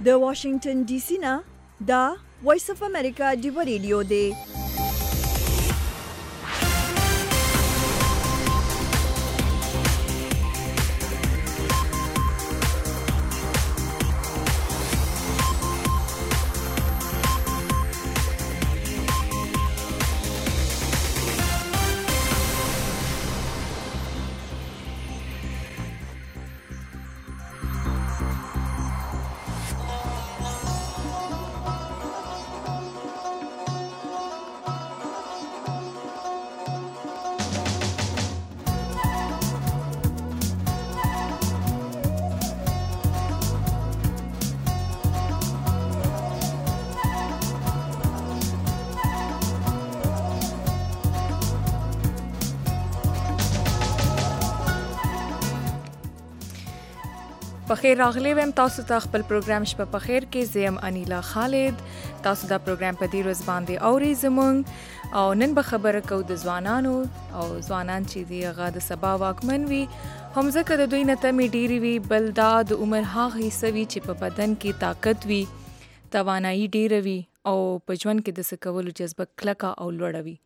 د واشنگټن ډي سي نه دا وایس اف امریکا دی ریډیو دی. بخیر راغلی ویم تاسو ته خپل پروګرام شپه په خیر کې زیم انیلا خالد. تاسو دا پروګرام په دې ورځ باندې اوري زمونږ او نن به خبره کوو د ځوانانو او ځوانان چې دی هغه د سبا واکمن وي، هم ځکه د دوی نه تمې ډېرې وي، بل دا د عمر هغه حصه وي چې په بدن کې طاقت وي، توانایي ډېره وي او په ژوند کې د څه کولو جذبه کلکه او لوړه وي.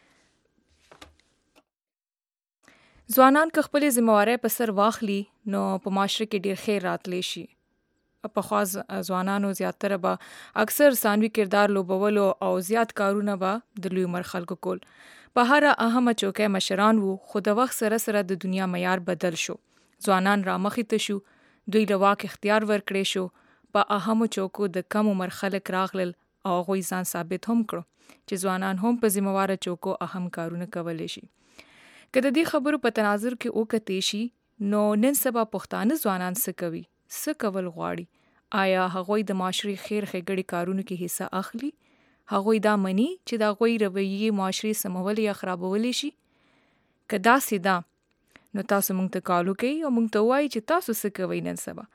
ځوانان که خپلې ذمهوارۍ په سر واخلي نو په معاشره کې ډېر خیر راتلی شي. پخوا ځوانانو زیاتره به اکثر ثانوي کردار لوبولو او زیات کارونه به د لوی عمر خلکو کول. په هره اهمه چوکۍ مشران وو، خو د وخت سره سره د دنیا معیار بدل شو. ځوانان رامخې ته شو، دوی له واک اختیار ورکړی شو. په اهمو چوکو د کم عمر خلک راغلل او هغوی ځان ثابت هم کړو چې ځوانان هم په ذمهواره چوکو اهم کارونه کولی شي. که د دې خبرو په تناظر کې وکتې شي نو نن سبا پښتانه ځوانان څه کوي، څه کول غواړي؟ آیا هغوی د معاشري خیر ښېګړې کارونو کې حصه اخلي؟ هغوی دا مني چې د هغوی رویې معاشري سمولی یا خرابولی شي؟ که داسې ده نو تاسو موږ ته کال وکړئ او موږ ته ووایئ چې تاسو څه کوئ نن سبا.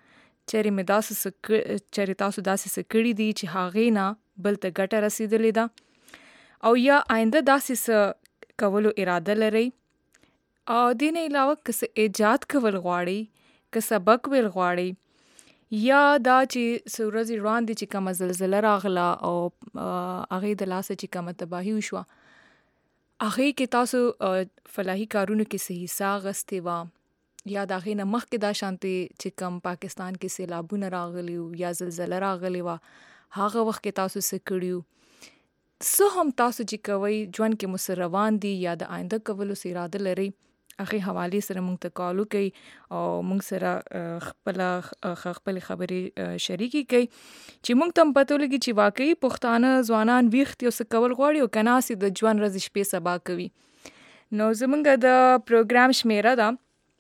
چېرې تاسو داسې څه کړي دي چې هغې نه بل ته ګټه رسېدلې ده، او یا آینده داسې څه کولو اراده لرئ؟ او دې نه علاوه که څه ایجاد کول غواړئ، که سبق ویل غواړئ، یا دا چې څه ورځې وړاندې چې کومه زلزله راغله او هغې د لاسه چې کومه تباهي وشوه، هغې کې تاسو فلاحي کارونو کې څه حصه اخیستې وه، یا د هغې نه مخکې دا شانتې چې کوم پاکستان کې سیلابونه راغلي وو یا زلزله راغلې وه، هغه وخت کې تاسو څه کړي وو؟ څه هم تاسو چې کوئ ژوند کې مو څه روان دي یا د آینده کولو څه اراده لرئ، هغې حوالې سره موږ ته کال وکړئ او موږ سره خپلې خبرې شریکې کړئ چې موږ ته هم پته ولګي چې واقعي پښتانه ځوانان ویښ دي او څه کول غواړي، او که ناست د ژوند ورځې شپې سبا کوي. نو زموږ د پروګرام شمیره ده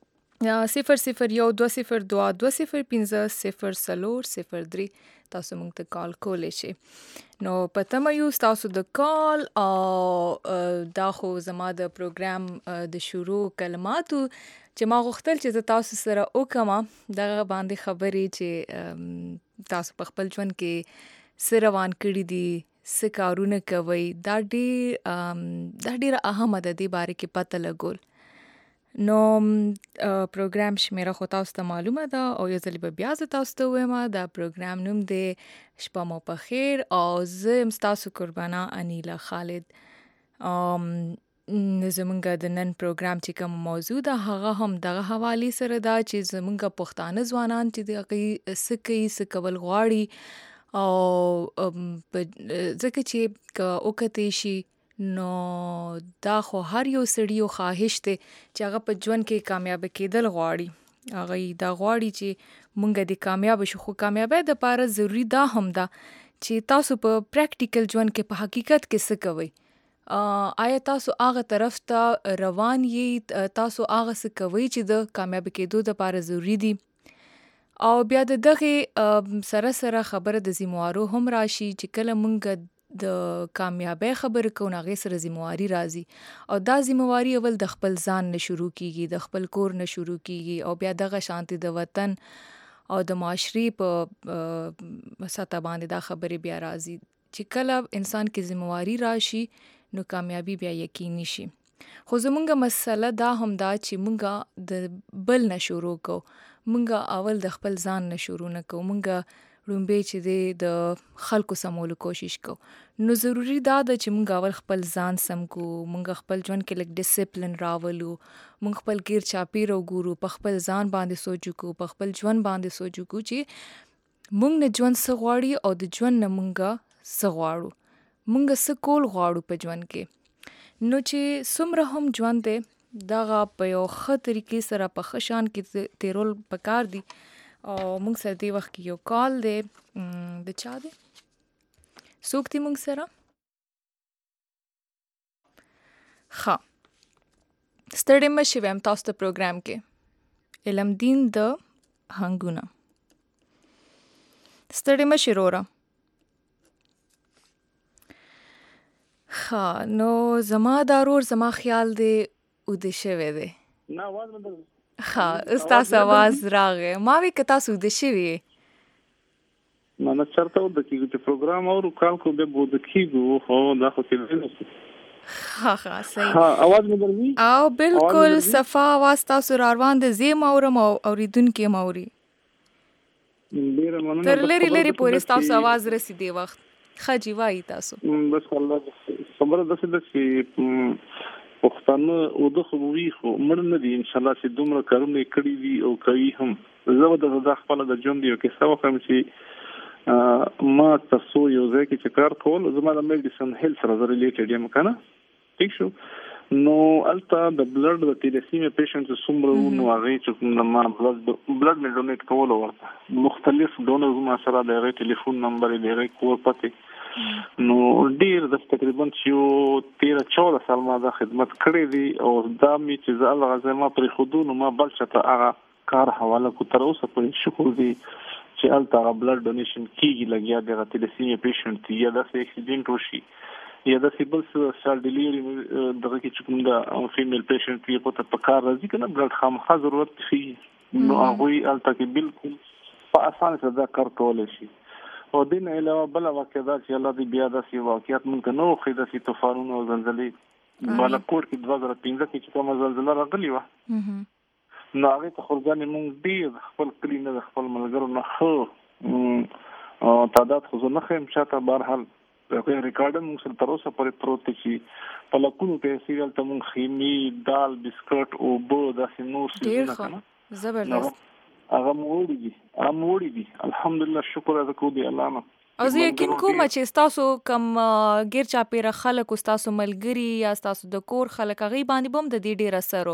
001-202-205-0403. تاسو موږ ته کال کولی شئ. نو په تمه یو ستاسو د کال، او دا خو زما د پروګرام د شروع کلماتو چې ما غوښتل چې زه تاسو سره وکړم دغه باندې خبرې چې تاسو په خپل ژوند کې څه روان کړي دي، څه کارونه کوئ. دا ډېره اهمه ده دې باره کې پته لګول. نو پروګرام شمیره خو تاسو ته معلومه ده او یو ځلې به بیا زه تاسو ته ووایم. دا پروګرام نوم دی شپه مو په خیر او زه یم ستاسو قربانه انیلا خالد. زمونږ د نن پروګرام چې کوم موضوع ده هغه هم دغه حوالې سره ده چې زمونږ پښتانه ځوانان چې د هغوی څه کوي، څه کول غواړي، او ځکه چې که وکتې شي نو دا خو هر یو سړي یو خواهش دی چې هغه په ژوند کې کامیابه کېدل غواړي. هغوی دا غواړي چې مونږ دې کامیابه شو، خو کامیابۍ دپاره ضروري دا هم ده چې تاسو په پریکټیکل ژوند کې په حقیقت کې څه کوئ. آیا تاسو هغه طرف ته روان یې، تاسو هغه څه کوئ چې د کامیابه کېدو دپاره ضروري دي؟ او بیا د دغې سره سره خبره د ذمهوارو هم راشي چې کله مونږ د کامیابۍ خبرې کوو نو هغې سره ذمهواري راځي، او دا ذمهواري اول د خپل ځان نه شروع کېږي، د خپل کور نه شروع کېږي، او بیا دغه شانتې د وطن او د معاشري په سطح باندې دا خبرې بیا راځي چې کله انسان کې ذمهواري راشي نو کامیابي بیا یقیني شي. خو زمونږ مسله دا هم ده چې مونږ د بل نه شروع کوو، مونږ اول د خپل ځان نه شروع نه کوو. مونږ لومبې چې دی د خلکو سمولو کوشش کو. نو ضروری دا ده چې مونږ اول خپل ځان سم کو، مونږ خپل ژوند کې لږ ډیسپلن راولو، مونږ خپل ګیر چاپیر وګورو، په خپل ځان باندې سوچ وکړو، په خپل ژوند باندې سوچ وکړو چې مونږ نه ژوند څه غواړي او د ژوند نه مونږ څه غواړو، مونږ څه کول غواړو په ژوند کې. نو چې څومره هم ژوند دی دغه په یو ښه طریقې سره په ښه شان کې تیرول پکار دي. او مونږ سره دې وخت کې یو کال دی، د چا دی؟ څوک دی مونږ سره؟ ښه، ستړی مه شئ ویم تاسو ته پروګرام کې علم دین د هنګونه. ستړی مه شئ وروره. ښه، نو زما دا رور زما خیال دی اوده شوی دی. نه آواز بدل. ښه، ستاسو آواز راغی. ما وی که تاسو اوده شوي یې. نه چېرته اوده کېږو چې پروګرام اورو کال کو بیا به اوده کېږو، خو دا خو کېدای نه شي. ښه صحیح. ها آواز مې دروي او بالکل صفا آواز تاسو را روان دی، زه م اورم او اورېدونکي م اوري. ډېره مننه. تر لرې لرې پورې ستاسو آواز رسي دې وخت. ښه جي وایي تاسو. بس الله خبره داسې ده چې پښتانه اوده خو وي خو مړ نه دي انشاءالله چې دومره کارونه یې کړي دي او کوي هم. زه به دا خپله د ژوند یو کیسه وکړم چې ما تاسو یو ځای کې چې کار کول، زما د میډیسن هیلث سره زه ریلیټډ یم که نه، ټیک شو. نو هلته د بلډ د تیلیسیمیا پیشنټ څومره وو، نو هغې چې ما بلډ مې ډونیټ کولو ورته مختلف ډونرز ما سره د هغې ټلیفون نمبر یې د هغې کور پتې، نو ډیر د تقریبا یو 13-14 سال ما دا خدمت کړی دی. او دا می چې زه الله غزه ما پر خودو نو ما بل چاته هغه کار حواله کو، تر اوسه پورې شکر دی چې الته هغه بلډ ډونیشن کیږي. لګیا دغه تیلیسیمیا پیشنټ یا داسې اکسیډنټ وشي یا داسې بل څه سال ډیلیوري دغه کې چې کوم دا فیمیل پیشنټ یې په کار راځي که نه بلډ خامخا ضرورت شي، نو هغوی الته کې بالکل په اسانه سره دا کار کولی شي. او دین علاوه بل واقع دا چې الله دې بیا داسې واقعیت مونږ ته نه وښیي، داسې طوفانونه او زلزلې. بالاکوټ کې 2015 کې چې کومه زلزله راغلې وه، نو هغې ته خورګانې مونږ ډېر د خپل کلي نه د خپل ملګرو نه ښه تعداد خو زه نه ښیم شاته، بهرحال ریکارډ مونږ سره تر اوسه پورې پروت دی چې په لکونو پیسې هلته مونږ خیمې، دال، بسکټ، اوبه، داسې نور څیزونه که نه زبردست هغه موړي دي الحمدلله، شکر ادا کوو دی الله نه. او زه یقین کوم چې ستاسو کم غیر چاپیره خلک او ستاسو ملګري یا ستاسو د کور خلک هغوی باندې به هم د دې ډېر اثر و.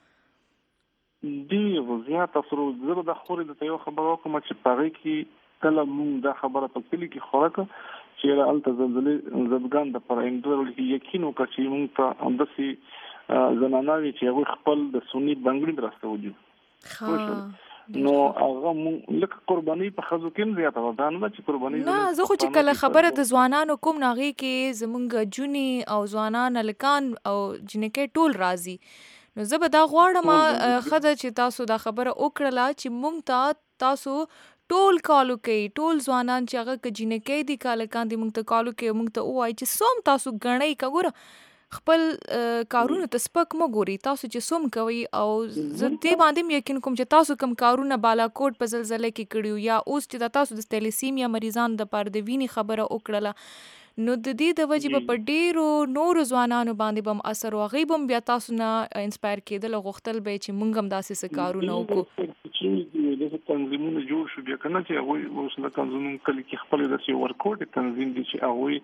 ډېر زیات اثر و. زه به دا خورې درته یو خبره وکړم چې په هغې کې کله مونږ دا خبره په کلي کې خوره کړه چې هلته زلزلې زدګان دپاره کې یقین وکړه چې مونږ ته همداسې زناناوې چې هغوی خپل د سني بنګړي مرسته وجو، نو هغه مونږ لکه قرباني په ښځو کې هم زیاته وه. دا نه ده چې قرباني نه، زه خو چې کله خبره د ځوانانو کوم نو هغې کې زمونږ جونې او ځوانان هلکان او جنکۍ ټول راځي. نو زه به دا غواړم ښه ده چې تاسو دا خبره وکړله چې مونږ ته تاسو ټول کالو کوي، ټول ځوانان چې هغه که جنکۍ دي که هلکان دي مونږ ته کالو کوي، مونږ ته ووایي چې څه هم تاسو ګڼئ که ګوره خپل کارونو ته سپک مه ګورئ، تاسو چې څوم کوئ. او زه دې باندې هم یقین کوم چې تاسو کوم کارونه بالاکوټ په زلزله کې کړي یا اوس چې دا تاسو د تیلیسیمیا مریضانو دپاره د وینې خبره وکړله، نو د دې د وجې به په ډېرو نورو ځوانانو باندې به هم اثر و، هغوی به هم بیا تاسو نه انسپایر کېدل او غوښتل به یې چې مونږ هم داسې څه کارونه وکړو. داسې تنظیمونه جوړ شو بیا که نه چې هغوی اوس لکه زموږ کلي کې خپل داسې ورکوټ تنظیم دي چې هغوی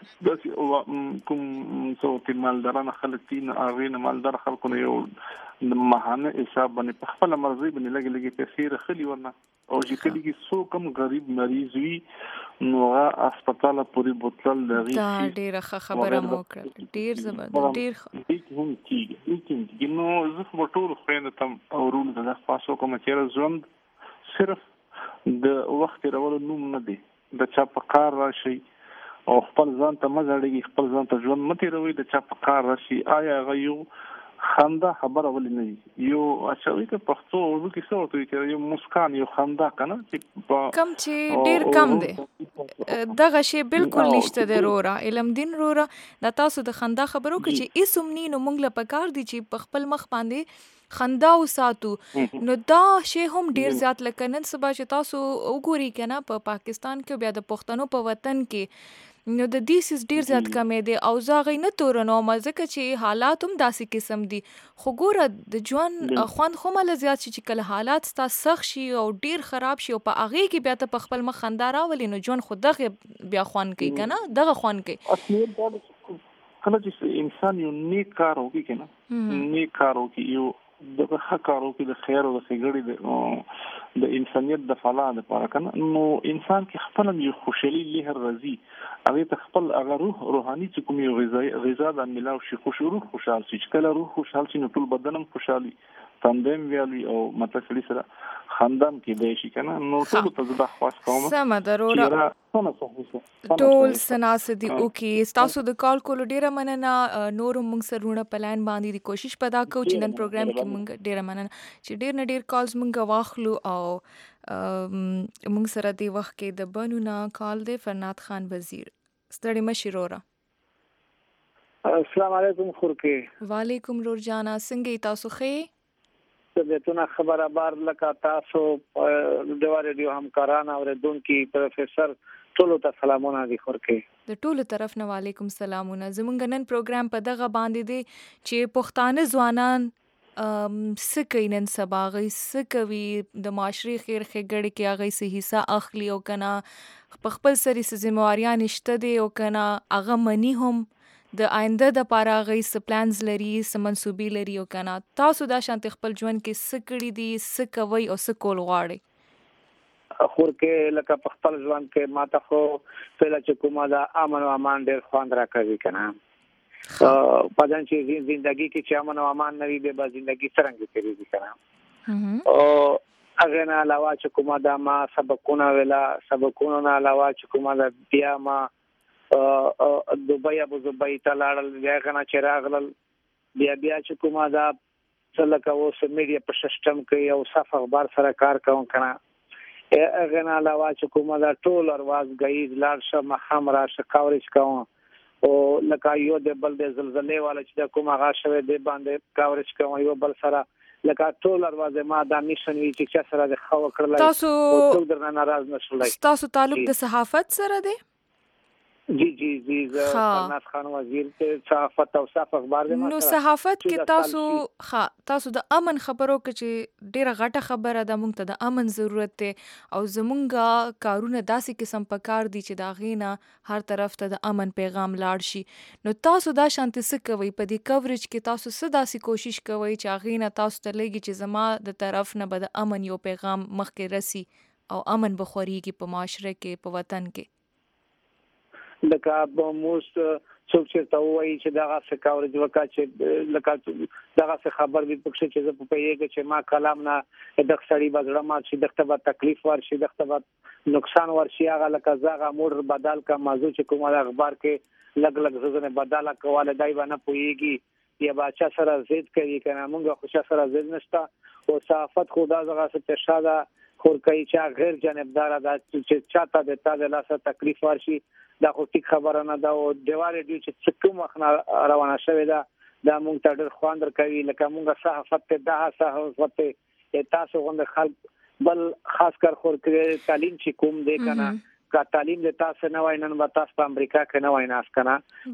داسې کوم څه مالدارانه خلک دي، نو هغوی نه مالدار خلکو نه یو ماهانه حساب باندې په خپله مرضۍ باندې لږې لږې پیسې رخلي ورنه، او چې کلي کې څوک هم غریب مریض وي نو هغه هسپتاله پورې بوتلل د هغې دا ډېره ښه خبره مو وکړه، ډېر زبردست، ډېر ښه. دې هم کېږي. نو زه خو به ټولو خویندو ته او وروڼو ته دا خواست وکړم چې یاره ژوند صرف د وخت تېرولو نوم نه دی، د چا په کار راشئ او خپل ځان ته مه زړېږئ، خپل ځان ته ژوند مه تېروئ، د چا په کار راشئ. آیا هغه یو خندا خبره ولې نه وي، یو اچوي که پښتو اردو کې څه ورته وایي چې یو مسکان، یو خندا که نه چې کم چې ډېر کم دی دغه شی بالکل نشته دی وروره. علم دین وروره دا تاسو د خندا خبرو که چې هېڅ هم ني، نو موږ له پکار دي چې په خپل مخ باندې خندا وساتو. نو دا شی هم ډیر زیات لکه نن سبا چې تاسو وګوري کنه په پاکستان کې بیا د پښتنو په وطن کې نو د دیسیس ډیر زیات کمې دي او زاغې نه تورنو مزه چې حالات هم داسې قسم دي خو ګوره د ژوند خوند خو مله زیات شي چې کله حالات ستا سخت شي او ډیر خراب شي او په هغې کې بیا ته په خپل مخ خندا راولي نو ژوند خو دغه بیا خوند کوي که نه دغه خوند کوي. کله چې انسان یو نیک کار وکړي که نه نیک کار وکړي یو دغه ښه کار وکړي د خیر او د ښېګړې د انسانیت د فلاح دپاره که نه نو انسان کې خپله یو خوشحالي لهر راځي هغې ته خپل هغه روحاني چې کوم یو غذا د میلاو شي روح خوشحال شي چې کله روح خوشحال شي نو ټول بدن هم خوشحال وي تنده هم ویال وي او مطلب سړي سره خندان کېدی شي که نه نو ټولو ته زه دا خواست کوم سمه ده وروره ټول څه ناست دي وکړي ستاسو د کال کولو ډېره مننه نور موږ سره رونه په لاین باندې دي کوشش به دا کوو چې نن پروګرام کې موږ ډېره مننه چې ډېر نه ډېر کالز موږ واخلو او موږ سره دې وخت کې د بنو نه کال دی فرناد خان وزیر ستړي مشي وروره. السلام علیکم خورکې. وعلیکم رور جانا څنګه تاسو ښه بیتونه خبره بار لکه تاسو د ریډیو همکاران اوریدونکي پروفیسور ټولو ته سلامونه دي خورکې. د ټولو طرف نه وعلیکم سلامونه. زمونږ نن پروګرام په دغه باندې دی چې پښتانه ځوانان څه کوي نن سبا هغوی څه کوي د معاشرې خیر ښېګړې کې هغوی څه حصه اخلي او که نه په خپل سر یې څه ذمهواریانې شته دی او که نه هغه مني هم د آینده دپاره هغوی څه پلانز لري څه منصوبې لري او که نه تاسو دا شانتې خپل ژوند کې څه کړي دي څه کوئ او څه کول غواړئ؟ خورکې لکه په خپل ژوند کې ماته خو پهله چې کومه دا امن او امان ډېر خوند راکوي که نه پدن چې زندگی کې چې امن او امان نه وي بیا به زندگی څرنګه تېرېږي که نه او هغې نه علاوه چې کومه دا ما سبقونه ویله سبقونو نه علاوه چې کومه دا بیا ما دوبۍ ابوظبۍ ته لاړل بیا هغه نه چې راغلل بیا چې کومه دا څه لکه اوس میډیا په سیسټم کې او صف اخبار سره کار کوم که نه هغې نه علاوه چې کومه دا ټول ارواز ګهیز لاړ شه ماښام راشه کاورج کوم او لکه یو د بل د زلزلې والا چې دا کوم هغه شوی دی باندې کاورج کوم یو بل سره لکه ټول ارواز ما دا میشن وي چې چا سره د ښه وکړلی تاسو څوک درنه ناراض نه شولی. ستاسو تعلق د صحافت سره دی؟ جی فرناد خان وزیر ته صحافت او صف اخبار دی. نو صحافت کې تاسو د امن خبرو کې چې ډیره غټه خبره ده موږ ته د امن ضرورت دی او زمونږ کارونه داسې قسم په کار دي چې د هغې نه هر طرف ته د امن پیغام لاړ شي نو تاسو دا شانتې څه کوئ په دې کوریج کې تاسو څه داسې کوشش کوئ چې هغې نه تاسو ته لګي چې زما د طرف نه به د امن یو پیغام مخکې رسي او امن به خورېږي په معاشره کې په وطن کې؟ لکه موږ څوک چېرته ووایي چې دغسې کاورج وکړه چې لکه دغسې خبر وي پکښې چې زه په پوهېږم چې ما کلام نه دغه سړي به زړه مات شي دغه ته به تکلیف ورشي دغه ته به نقصان ورشي هغه لکه زه هغه موډ بدل کړم موضوع چې کومه د اخبار کې لږ زه ځنې بدله کوله دی به نه پوهېږي یا به چا سره ضد کوي که نه موږ خو چا سره ضد نشته او صحافت خو دا دغسې پیشه ده خورکوي چې غیر جانبداره ده چې چا ته د تا د لاسه تکلیف ورشي دا خو ټیک خبره نه ده او دیوا ریډیو چې څه کوم وخت نه روانه شوې ده دا موږ ته ډېر خوند ورکوي لکه موږ صحافت ته دا صحافت ته تاسو غوندې خلک بل خاص کر خورکوي تعلیم چې کوم دی که نه که تعلیم د تاسو نه وای نن به تاسو په امریکا کې نه وای ناست که نه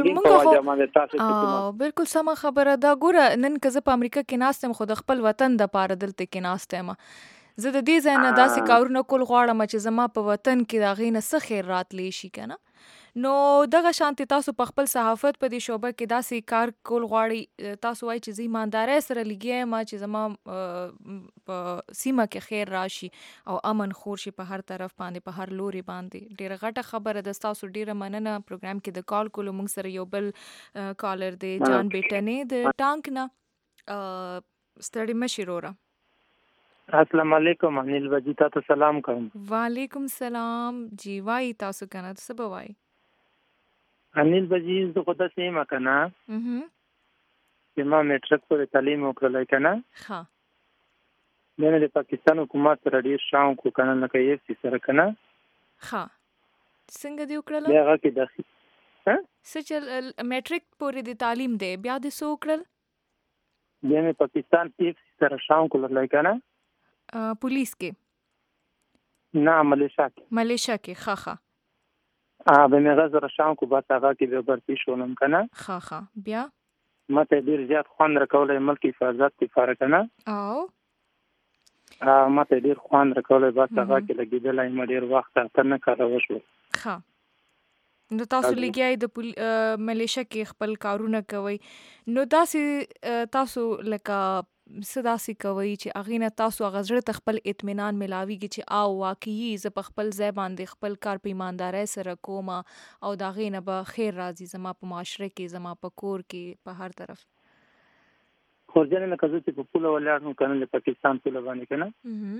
بالکل سمه خبره ده. ګوره نن که زه په امریکا کې ناست یم خو د خپل وطن دپاره دلته کې ناست یم زه د دې ځای نه داسې کارونه کول غواړم چې زما په وطن کې د هغې نه څه خیر راتلی شي که نه نو دغه شانتې تاسو په خپل صحافت په دې شعبه کې داسې کار کول غواړئ تاسو وایي چې زه ایماندارۍ سره لګیا یم چې زما په سیمه کې خیر راشي او امن خور شي په هر طرف باندې په هر لوري باندې ډېره غټه خبره ده ستاسو ډېره مننه پروګرام کې د کال کولو موږ سره یو بل کالر دی جان بیټنې د ټانک نه ستړي مشي وروره. السلام علیکم انیل بجی تاسو سلام کوم. وعلیکم سلام جی وای تاسو کنه څه به وای انیل بجی زه خو داسې یم که نه چې ما میټرک پورې تعلیم وکړلی که نه بیا مې د پاکستان حکومت سره ډېر شوق و که نه لکه ایف سي سره که نه څنګه دې وکړله بیا هغه کې داخل څه چې میټرک پورې د تعلیم دی بیا دې څه وکړل بیا مې پاکستان ایف سره شاون کولای کنه پولیس کې نه ملیشیا کې ښه به مې غزر شاون کو بس هغه کې به برتی شولم کنه ښه بیا مته ډیر زیات خوان راکولای ملک حفاظت کې فارق کنه او مته ډیر خوان راکولای بس هغه کې لګیدلای مې ډیر وخت تر نه کار وشو ښه نو تاسو لګیای د ملیشیا کې خپل کارونه کوي نو تاسو لکه صداسي کوي چې اغینه تاسو غزړه تخپل اطمینان ملاويږي چې او واقعي ز په خپل ځای باندې خپل کار په ایماندارۍ سره کوم او دا غینه به خیر راځي زما په معاشره کې زما په کور کې په هر طرف خورجن نه کزو چې په پوله ولاړ کنه د پاکستان په لبانې کنه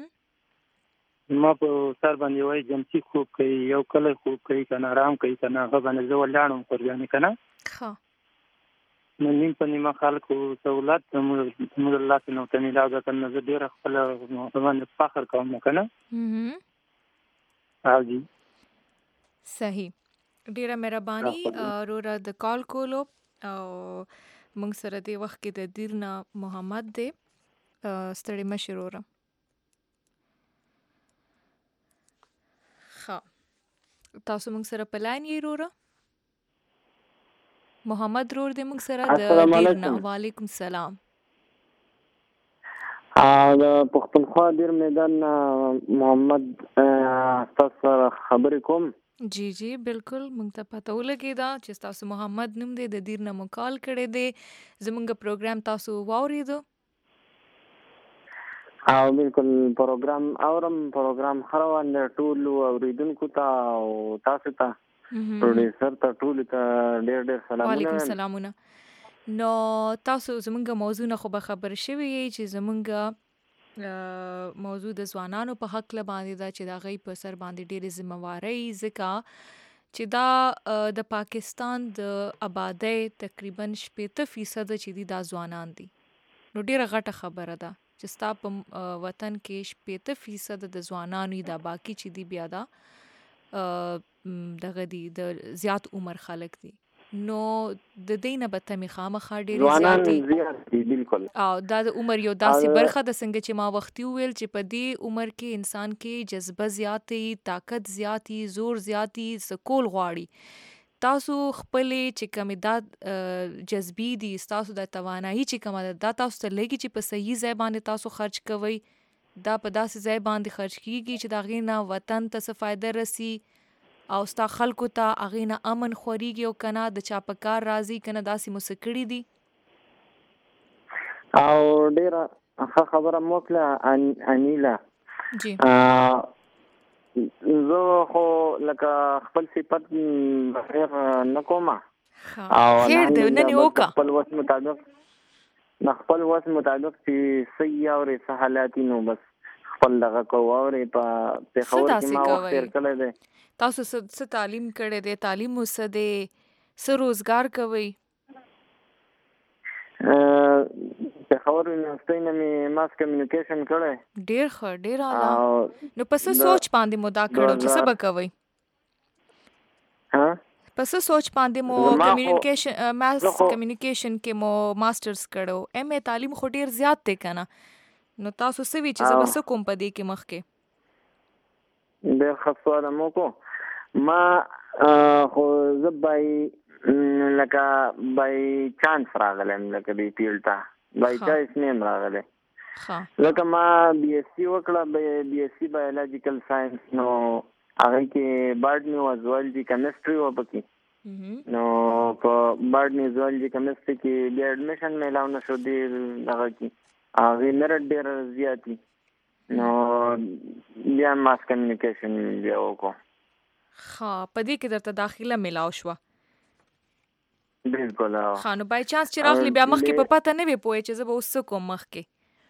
ما په سر باندې وای جمسي خوب کوي یو کله خوب کوي کنه آرام کوي کنه هغه باندې زه ولاړم خورجن کنه ښه نو نیم په نیمه خلکو سہولت موږ الله تعالی ته ملاو ده کنه زه ډیر خپل باندې فخر کوم کنه حاجی صحیح ډیره مهرباني اورا د کال کولو او موږ سره د وخت کې د دیرنا محمد دی ستړي مشروره ښه تاسو موږ سره پلان یې رورا محمد رور دې موږ سره د دیرنا وعلیکم السلام د پښتونخوا دیر میدان محمد تاسو خبرې کوم جی بالکل موږ ته پته ولګی دا چې تاسو محمد نوم دې د دیرنا مو کال کړی دی زموږ پروګرام تاسو واوریدو او بالکل پروګرام خروان ټول اوریدونکو ته او تاسو ته پروډوسر ته ټول ته ډېر سلامونه وعلیکم السلامونه نو تاسو زمونږ موضوع نه خو به خبر شوي چې زمونږ موضوع د ځوانانو په حق له باندې دا چې دا غي په سر باندې ډېرې ذمہواري ځکه چې دا د پاکستان د آبادی تقریبا 80% چې دي دا ځوانان دي نو ډېره غټه خبره ده چې ستا په وطن کې 80% د ځوانانو دا باقی چې دي بیا دا دغه دي د زیات عمر خلک دي نو د دینه به تمه خامخا ډېر زیات دي بالکل او دا د عمر یو داسې برخه د څنګه چې ما وختي ویل چې په دې عمر کې انسان کې جذبه زیاتې طاقت زیاتې زور زیاتې سکول غواړي تاسو خپل چې کمیدات جذبی دي تاسو د توانایي چې کومه دا تاسو ته لګي چې په صحیح ځای باندې تاسو خرج کوئ دا په داسې ځای باندې خرج کیږي چې دا غینا وطن ته څه فائدہ رسی او ستا خلکو ته اغینا امن خوريږي او کنه د چاپکار راضي کنه داسې مسکړی دي او ډیره خبره موکله انیلا جی زه خو لکه خپل صفت بغیر نکوما خیر دی نه نیوکا خپل وس مطابق چې صحیح او سہالاتي نو بس خپل دغه کووري په خبر کې ما وخت کړل دي تاسو څه تعلیم کړی دی تعلیم وسه دی څه روزګار کوي په خبر یونیورسيټي نه ماس کمیونیکیشن کړی ډیر اعلی نو پس سوچ باندې مو دا کړو چې څه وکوي پس سوچ باندې مو کمیونیکیشن ماس کمیونیکیشن کې مو ماسترز کړو ایم ای تعلیم خو ډیر زیات دی کنه نو تاسو څه وی چې زبر څه کوم پدې کې مخ کې ډیر خاصه مو کو ما خو زبای لکه بای چانس راغلم لکه دی پیلتا بای چانس نیم راغله لکه ما بی ایس سی وکړه بی ایس سی بایولوژیکل ساينس نو هغه کې باټنی او زوالجی کیمستري و پکې نو په باټنی زوالجی کیمستري کې بیا اډمیشن ملاو نشو دی هغه کې هغه میرټ ډیر زیاتی نو بیا ماس کمیونیکیشن بیا وکړو پدې کې درته داخله ملاو شو بالکل خانو بای چانس چې راغلی بیا مخ کې په پته نه وي پوهې چې زه به اوس کوم مخ کې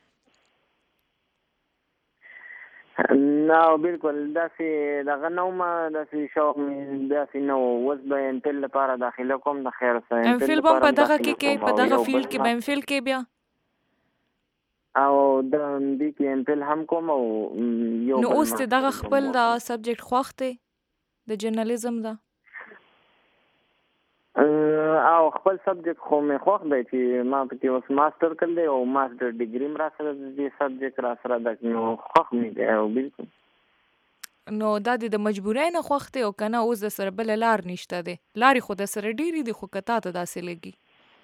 نو بالکل داسې دغه نو ما داسې شوق داسې نو وز به امپل لپاره داخله کوم د خیر سره امپل په دغه کې په دغه فیلډ کې به امپل کې بیا او د دې کې امپل هم کوم او یو نو اوس دغه خپل دا سبجیکټ خوښته د جرنالیزم دا او خپل سبجیکټ خو مې خوښ دی چې ما پکې اوس ماسټر کړی دی او ماسټر ډیګري م را سره د دې سبجیکټ را سره ده نو خوښ مې دی او بالکل. نو دا د مجبورۍ نه خوښ دی او که نه اوس د سره بله لار نشته دی؟ لارې خو د سره ډېرې دي خو که تا ته داسې لګي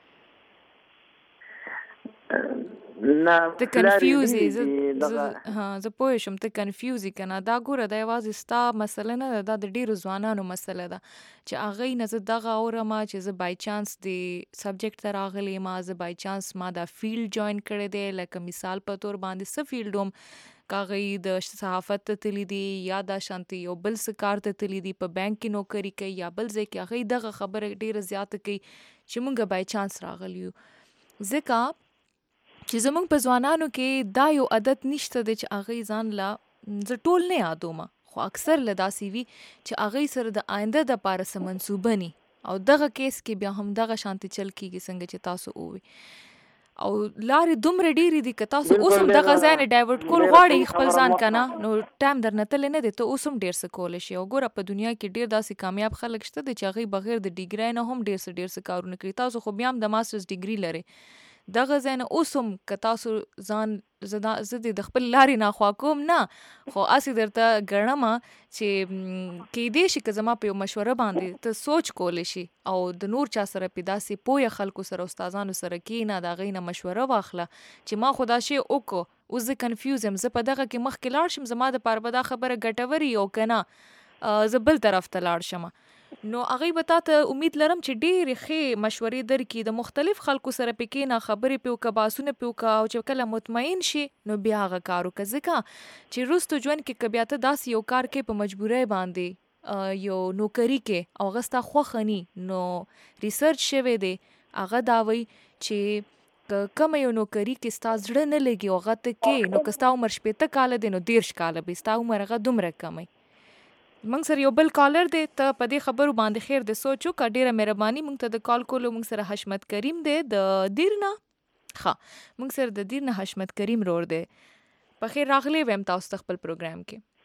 ته کنفیوز یې. زه پوه شم ته کنفیوز یې که نه. دا ګوره دا یوازې ستا مسله نه ده، دا د ډېرو ځوانانو مسله ده چې هغوی نه زه دغه اورم چې زه بای چانس د سبجیکټ ته راغلی یم، زه بای چانس ما دا فیلډ جوین کړی دی، لکه مثال په طور باندې څه فیلډ وم که هغوی د صحافت ته تللی دي یا دا شانتې یو بل څه کار ته تللی دي، په بینک کې نوکري کوي یا بل ځای کې، هغوی دغه خبره ډېره زیاته کوي چې مونږ بای چانس راغلی یو. ځکه چې زمونږ په ځوانانو کې دا یو عادت نشته دی چې هغوی ځان له، زه ټول نه یادومه خو اکثر له داسې وي چې هغوی سره د آینده دپاره څه منصوبه ني، او دغه کیس کې بیا هم دغه شانتې چل کېږي څنګه چې تاسو ووی. او لارې دومره ډېرې دي که تاسو اوس هم دغه ځای نه ډایورټ کول غواړئ خپل ځان که نه، نو ټایم درنه تللی نه دی، ته اوس هم ډېر څه کولی شي. او ګوره په دنیا کې ډېر داسې کامیاب خلک شته دي چې هغوی بغیر د ډیګرۍ نه هم ډېر څه کارونه کوي. تاسو خو بیا هم د ماسټرز ډیګري لرئ، دغه ځای نه اوس هم که تاسو ځان زه د خپل لارې ناخوا کوم نه، خو هسې درته ګڼمه چې کیدای شي که زما په یو مشوره باندې ته سوچ کولی شي او د نور چا سره پې داسې پویه خلکو سره استادانو سره کښېنه، د هغوی نه مشوره واخله چې ما خو دا شی وکړو، اوس زه کنفیوز یم، زه په دغه کې مخکې لاړ شم، زما دپاره به دا خبره ګټوري او که نه زه بل طرف ته لاړ شم. نو هغوی به تا ته امید لرم چې ډېرې ښې مشورې درکړي، د مختلف خلکو سره پې کښېنه، خبرې پې وکړه، بحثونه پې وکړه، او چې کله مطمئن شي نو بیا هغه کار وکړه. ځکه چې وروستو ژوند کې که بیا ته داسې یو کار کې په مجبورۍ باندې یو نوکري کې او هغه ستا خوښه ني، نو ریسرچ شوی دی هغه دا وایي چې که کومه یو نوکري کې ستا زړه نه لګي او هغه ته کې، نو که ستا عمر 15 کاله دی نو 13 کاله به ستا عمر هغه دومره کمی. موږ سره یو بل کالر دی، ته په دې خبرو باندې خیر د سوچ وکړه. ډېره مهرباني موږ ته د کال کولو. موږ سره حشمت کریم دی د دیر نه. موږ سره د دیر نه حشمت کریم رور دی. په خیر راغلی ویم تاسو ته خپل پروګرام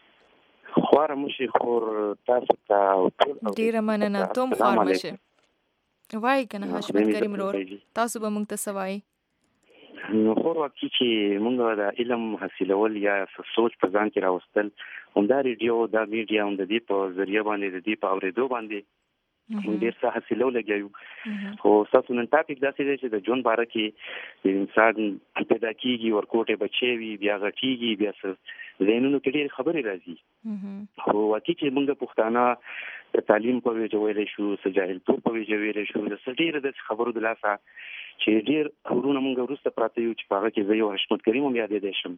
کې. خواره مشي خور تاسو ته ډېره مننه. ته هم خوار مشه وایي که نه حشمت کریم رور، تاسو به موږ ته څه وایي؟ نو خور واقعي چې موږ د علم حاصلول یا سوچ په ځان کې راوستل، همدا ریډیو دا میډیا هم د دې په ذریعه باندې د دې په اورېدو باندې موږ ډېر څه حاصلو لګیا یو. خو ستاسو نن ټاپک داسې دی چې د ژوند باره کې د انسان پیدا کېږي، ورکوټې بچی وي، بیا غټېږي، بیا څه ذهنونو کې ډېرې خبرې راځي. خو واقعي چې موږ پښتانه د تعلیم په وجه ویلی شو، څه جاهلتوب په وجه ویلی شو، د څه ډېرو داسې خبرو د لاسه چې ډېر ورونه موږ وروسته پراته یو چې په هغه کې زه یو حشمت کریم هم یادېدی شم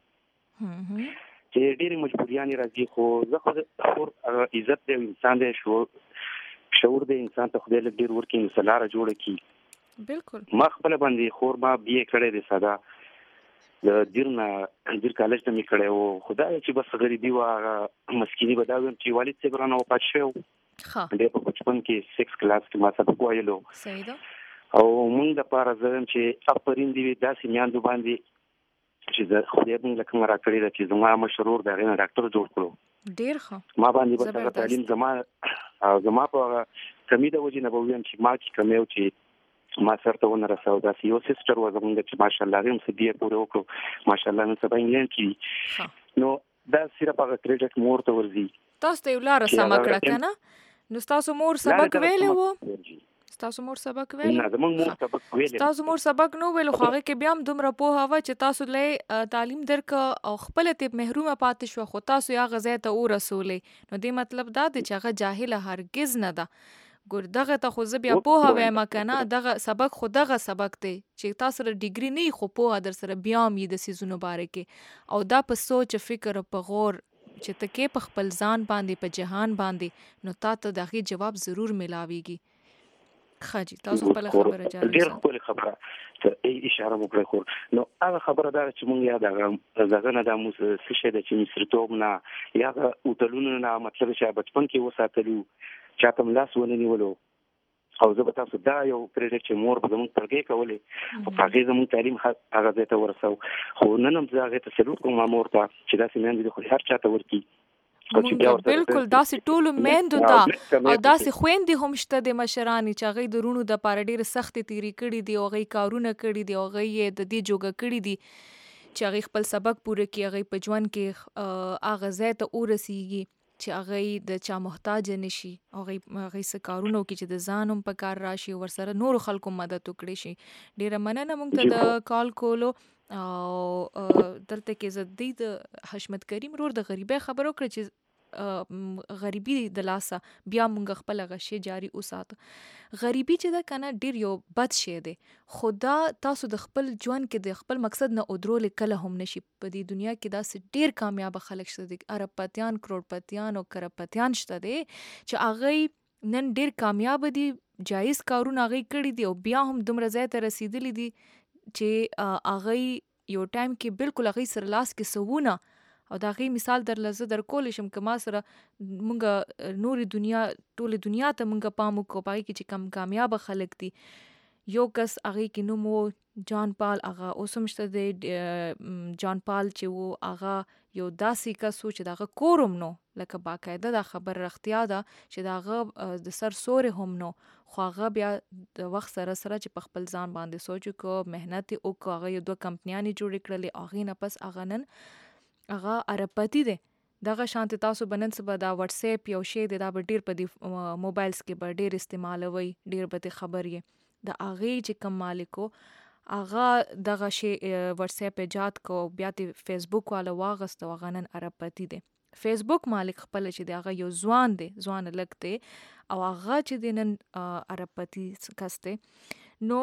چې ډېرې مجبوریانې راځي. خو زه خو عزت دی، انسان دی، شعور دی، انسان ته خدای لږ ډېر ورکړي نو څه لاره جوړه کړي. بالکل ما خپله باندې خور ما BA کړی دی ساده، د دیر کالج ته مې کړی و. خو دا چې بس غریبي وه، هغه مسکیني به دا ویم چې والد صاحب رانه وفات شوی و ډېر په بچپن کې 6 کلاس کې ما سبق ویلو. صحیح ده. او موږ دپاره زه وایم چې افرین دې وي داسې میندو باندې چې خدای موږ له کومه راکړې ده چې زما مشر ورور د هغې نه ډاکټر جوړ کړو. ډېر ښه. ما باندې بس هغه تعلیم زما په هغه کمي د وجې نه به ویم چې ما کې کمی و چې ما سر ته ونه رساو. داسې یو سسټر وه زمونږ چې ماشاءالله هغې هم څه BA پورې وکړو، ماشاءالله نن سبا انګلینډ کې وي. نو دا صرف هغه کریډټ مور ته ورځي. تاسو ته یو لاره سمه کړه که نه؟ نو ستاسو مور سبق ویلی و؟ ستاسو مور سبق ویلو؟ نه زموږ مور سبق ویلی. ستاسو مور سبق نو ویلو، خو هغې کې بیا هم دومره پوهه وه چې تاسو له تعلیم درکه او خپله ترې محرومه پاتې شوه، خو تاسو یې هغه ځای ته ورسولی. نو دې مطلب دا دی چې هغه جاهله هرګز نه ده. ګور دغه ته خو زه بیا پوهه وایم که نه، دغه سبق خو دغه سبق دی چې تا سره ډیګري نه وي خو پوهه در سره بیا هم وي د څیزونو باره کې، او دا په سوچ فکر په غور چې ته کې په خپل ځان باندې په جهان باندې، نو تا ته د هغې جواب ضرور ملاویږي. خاجي تاسو خپل خبره جاري ډېر خپل خبره ته اشاره وکړه. خو نو هغه خبره دا چې مونږ یا دغه نه دا موږ څه شی ده چې مصریتوب نه یا هوټلونو نه، مطلب چې بچپن کې وساتلو، چاته لاس ونه نیولو. او زه به تاسو دا یو کریډټ چې مور به زموږ پرګې کولې او په هغې زموږ تعلیم هغه ځای ته ورسو. خو نن هم زه هغې ته سلوټ کوم مور ته چې داسې میندې دي خو هر چا ته ورکړي مونږ بالکل داسې ټولو میندو ته او داسې خویندې هم شته د مشرانې چې هغوی د رونو دپاره ډېرې سختې تېرې کړي دي او هغوی کارونه کړي دي او هغوی یې د دې جوګه کړي دي چې هغوی خپل سبق پوره کړي، هغوی په ژوند کې هغه ځای ته ورسیږي چې هغوی د چا محتاجه نشي، هغوی څه کارونه وکړي چې د ځان هم په کار راشي، ورسره نورو خلکو مدد وکړي شي. ډېره مننه مونږ ته د کال کولو. او دلته کې زه د حشمت کریم رور د غریبۍ خبر وکړه چې غریبي د لاسه بیا مونږ خپل هغه شی جاري وساتو. غریبي چې ده کنه ډیر یو بد شی دی، خو دا تاسو د خپل ژوند کې د خپل مقصد نه ودرولې کله هم نشي. په دې دنیا کې داسې ډیر کامیاب خلک شته دي، اربپتیان، کروڑپتیان او کرپتیان شته دي چې هغه نن ډیر کامیاب دي، جایز کارونه هغه کړي دي او بیا هم دومره ځای ته رسیدلی دي چې هغه یو ټایم کې بالکل هغه سره لاس کې سوونه او دا غي مثال در کولی شم که ما سره مونږ نوري دنیا ټوله دنیا ته مونږ پام وکړو، پای کې چې کم کامیاب خلک دي. یو کس هغه کې نوم و جان پال، هغه اوس هم شته دی. جان پال چې و هغه یو داسې کس و چې دغه کورم نو، لکه باقاعده دا خبر رښتیا ده چې دغه د سر سوري هم نو، خو هغه بیا د وخت سره چې په خپل ځان باندې سوچ وکړو، مهنت یې وکړو، هغه یو 2 کمپنیانې جوړې کړلې، هغې نه پس هغه نن هغه اربپتی دی. دغه شانتي تاسو بنن سبا دا واتس اپ یو شی دی، دا به ډیر په دې موبایلز کې به ډیر استعمالوي، ډیر به خبرې د هغې چې کم مالکو هغه دغه شی واتس اپ ایجاد کو، بیا د فیسبوک والا واغست او هغه نن اربپتی دی. فیسبوک مالک خپل چې دی هغه یو ځوان دی، ځوان لک دی او هغه چې دی نن اربپتی کس دی. نو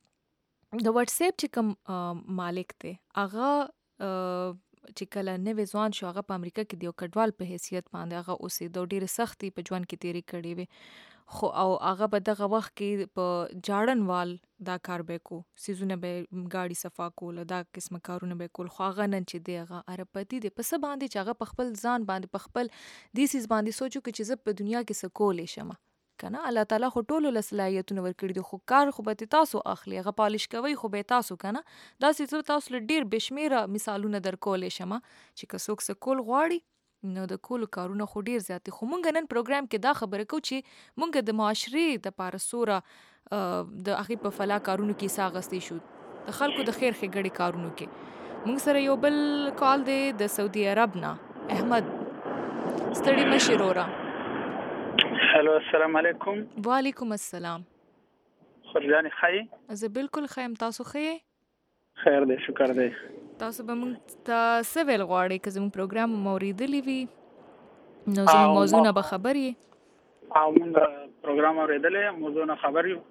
د واتس اپ چې کم مالک دی هغه چې کله نوې ځوان شو، هغه په امریکا کې د یو کډوال په حیثیت باندې هغه اوسېده، ډېرې سختۍ په ژوند کې تېرې کړې وې، خو او هغه په دغه وخت کې په جاړنوال دا کار به کو، سیزونه به ګاډي صفا کوله، دا قسمه کارونه به کول. خو هغه نن چې دی هغه اربپتی دی په څه باندې چې هغه په خپل ځان باندې په خپل دیسیز باندې سوچو چې زه په دنیا کې څه کولی شم کنه. الله تعالی خو ټولو له صلاحیتونه ورکړي دي، خو کار خو به تاسو اخلي، هغه پالش کوي خو به تاسو کنه. داسې زه تاسو له ډیر بشمیره مثالونه درکولی شم چې که څوک څه کول غواړي نو د کولو کارونه خو ډیر زیات دي. خو مونږ نن پروګرام کې دا خبره کوو چې مونږ د معاشرې دپاره سوره د هغې په فلا کارونو کې حصه اخیستی شو، د خلکو د خیر ښېګړې کارونو کې. مونږ سره یو بل کال دی د سعودي عرب نه، احمد ستړي مشي وروره. هلو السلام علیکم. وعلیکم السلام. خورجانې ښه؟ زه بالکل ښه یم، تاسو ښه یې؟ خیر دی، شکر دی. تاسو به موږ ته څه ویل غواړئ؟ که زموږ پروګرام مو اورېدلی وي نو زموږ موضوع نه به خبر یې؟ او موږ پروګرام اورېدلی، موضوع نه خبر یو.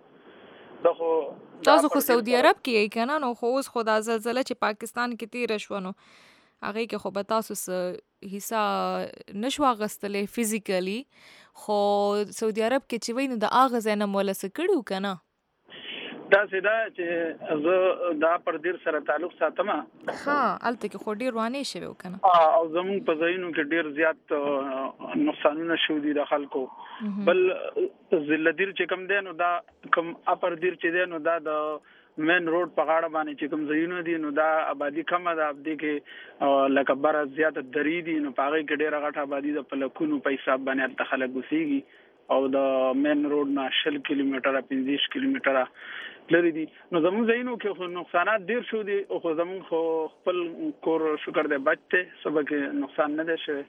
تاسو خو سعودي عرب کې یې که نه؟ نو خو اوس خو دا زلزله چې پاکستان کې تېره شوه نو هغې کې خو به تاسو څه حصه نه شو اخیستلی فزیکلي، خو سعودي عرب کې چې وایي نو د هغه ځای نه مو له څه کړي وو که نه؟ داسې ده چې زه دا پر دیر سره تعلق ساتم. ښه، هلته کې خو ډېر وانې شوی و که نه؟ او زموږ په ځایونو کې ډېر زیات نقصانونه شوي دي د خلکو. بل ضلع دیر چې کوم دی نو دا کوم اپر دیر چې دی نو دا د مین روډ په غاړه باندې چې کوم ځایونه دي نو دا آبادي کمه ده، دې کې لکه بره زیاته درې دي نو په هغې کې ډېره غټه آبادي ده، په لکونو په حساب باندې هلته خلک اوسېږي او د مین روډ نه 20 کیلومتره 25 کیلومتره لري دي. نو زموږ ځایونو کې خو نقصانات ډېر شو دي، خو زموږ خو خپل کور شکر دی بچ دی، څه به کې نقصان نه دی شوی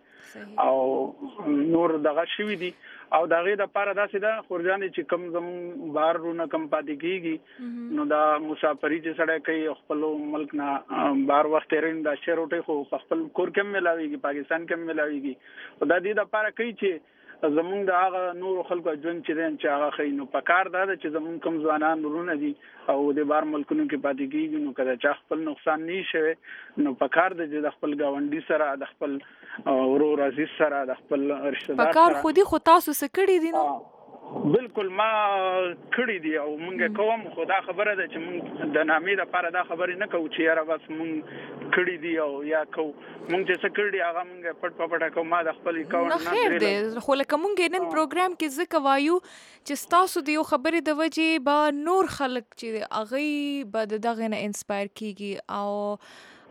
او نور دغه شوي دي. او د هغې دپاره داسې ده خورجانې چې کوم زموږ بهر رونه کم پاتې کېږي نو دا مسافري چې سړی کوي خپل ملک نه بهر وخت تېروي، دا شی روټۍ خو په خپل کور کې هم میلاویږي، پاکستان کې هم میلاویږي. خو دا دې دپاره کوي چې زمونږ د هغه نورو خلکو ژوند چې دی چې هغه ښه نو په کار دا ده چې زمونږ کوم ځوانان ورونه دي او د بهر ملکونو کې پاتې کېږي نو که د چا خپل نقصان نه وي شوی نو په کار ده چې د خپل ګاونډي سره، د خپل ورور عزیز سره، د خپل رشته دار سره. په کار خو دي، خو تاسو څه کړي دي نو؟ بالکل ما کړی دی او مونږ کوم، خو دا خبره ده چې مونږ د نامې لپاره دا خبرې نه کوو چې یاره بس مونږ کړی دی او یا کوو. مونږ چې څه کړي هغه مونږ پټ په پټه کوو. ما د خپل اکاونټ نه خیر دی، خو لکه مونږ نن پروګرام کې ځکه وایو چې ستاسو د یو خبرې د وجې به نور خلک چې هغوی به د دغې نه انسپایر کېږي او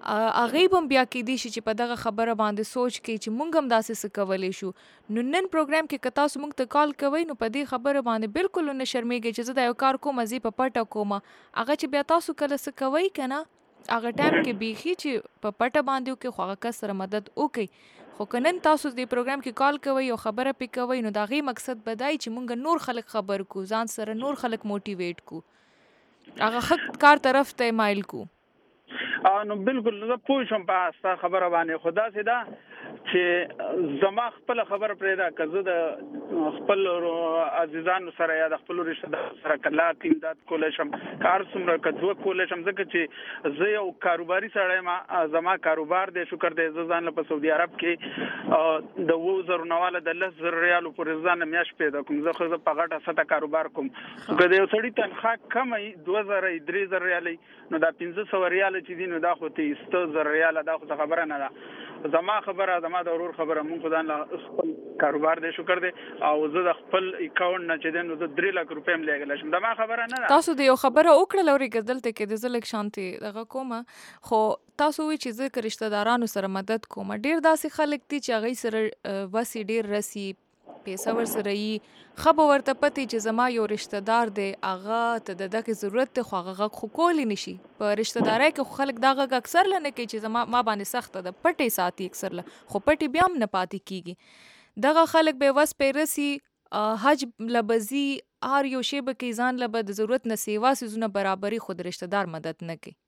هغه هم بیا کې دي چې په دغه خبره باندې سوچ کوي چې مونږ هم داسې څه کولی شو. نو نن پروګرام کې که تاسو مونږ ته کال کوئ نو په دې خبره باندې بالکل نه شرمېږئ چې زه دا یو کار کوم زه په پټه کوم. هغه چې بیا تاسو کله څه کوئ که نه هغه ټایم کې بیخي چې په پټه باندې وکړئ خو هغه کس سره مدد وکړئ. خو که نن تاسو دې پروګرام کې کال کوئ او خبره پې کوئ نو د هغې مقصد به دی چې مونږ نور خلک خبر کو، ځان سره نور خلک موټیویټ کو، هغه ښه کار طرف ته مایل کو. نو بالکل زه پوه شم په ستا خبره باندې. خو داسې ده چې زما خپله خبره پرېږده که زه د خپل عزیزانو سره یا د خپلو رشته دارو سره که لاک امداد کولی شم که هر څومره که دوه کولی شم، ځکه چې زه یو کاروباري سړی یم. زما کاروبار دی شکر دی زه ځان له په سعودي عرب کې د 2000 نه واله د 10,000 ریالو پورې ځان له میاشت پیدا کوم. زه خو په غټه سطح کاروبار کوم. که د یو سړي تنخواه کمه وي 2000 3000 ریالۍ نو دا 1500 ریاله چې دي نو دا خو 30,000 ریاله دا خو خبره نه ده. زما خبره زما د ورور خبره مونږ خو ځان خپل کاروبار دی شکر دی او زه د خپل اکاونټ نه چې دی نو زه 3 لک روپۍ هم لیږلی شم. دا ما خبره نه ده. تاسو د یو خبره وکړله اورېږه دلته کې د زه لږ شانتې دغه کومه. خو تاسو وایي چې زه که رشته دارانو سره مدد کوم، ډېر داسې خلک دي چې هغوی سره وسې ډېر رسي، پیسه ورسره یي، ښه به ورته پتې چې زما یو رشته دار دی هغه ته د دغې ضرورت دی خو هغه غږ خو کولی نه شي. په رشته دارۍ کې خو خلک دا غږ اکثر له نه کوي چې ما باندې سخته ده، پټې ساتي اکثر له، خو پټې بیا هم نه پاتې کېږي. دغه خلک به وس پې رسي، حج له به ځي، هر یو شی به کوي، ځان له به د ضرورت نه سیوا څیزونه برابري، خو د رشته دار مدد نه کوي.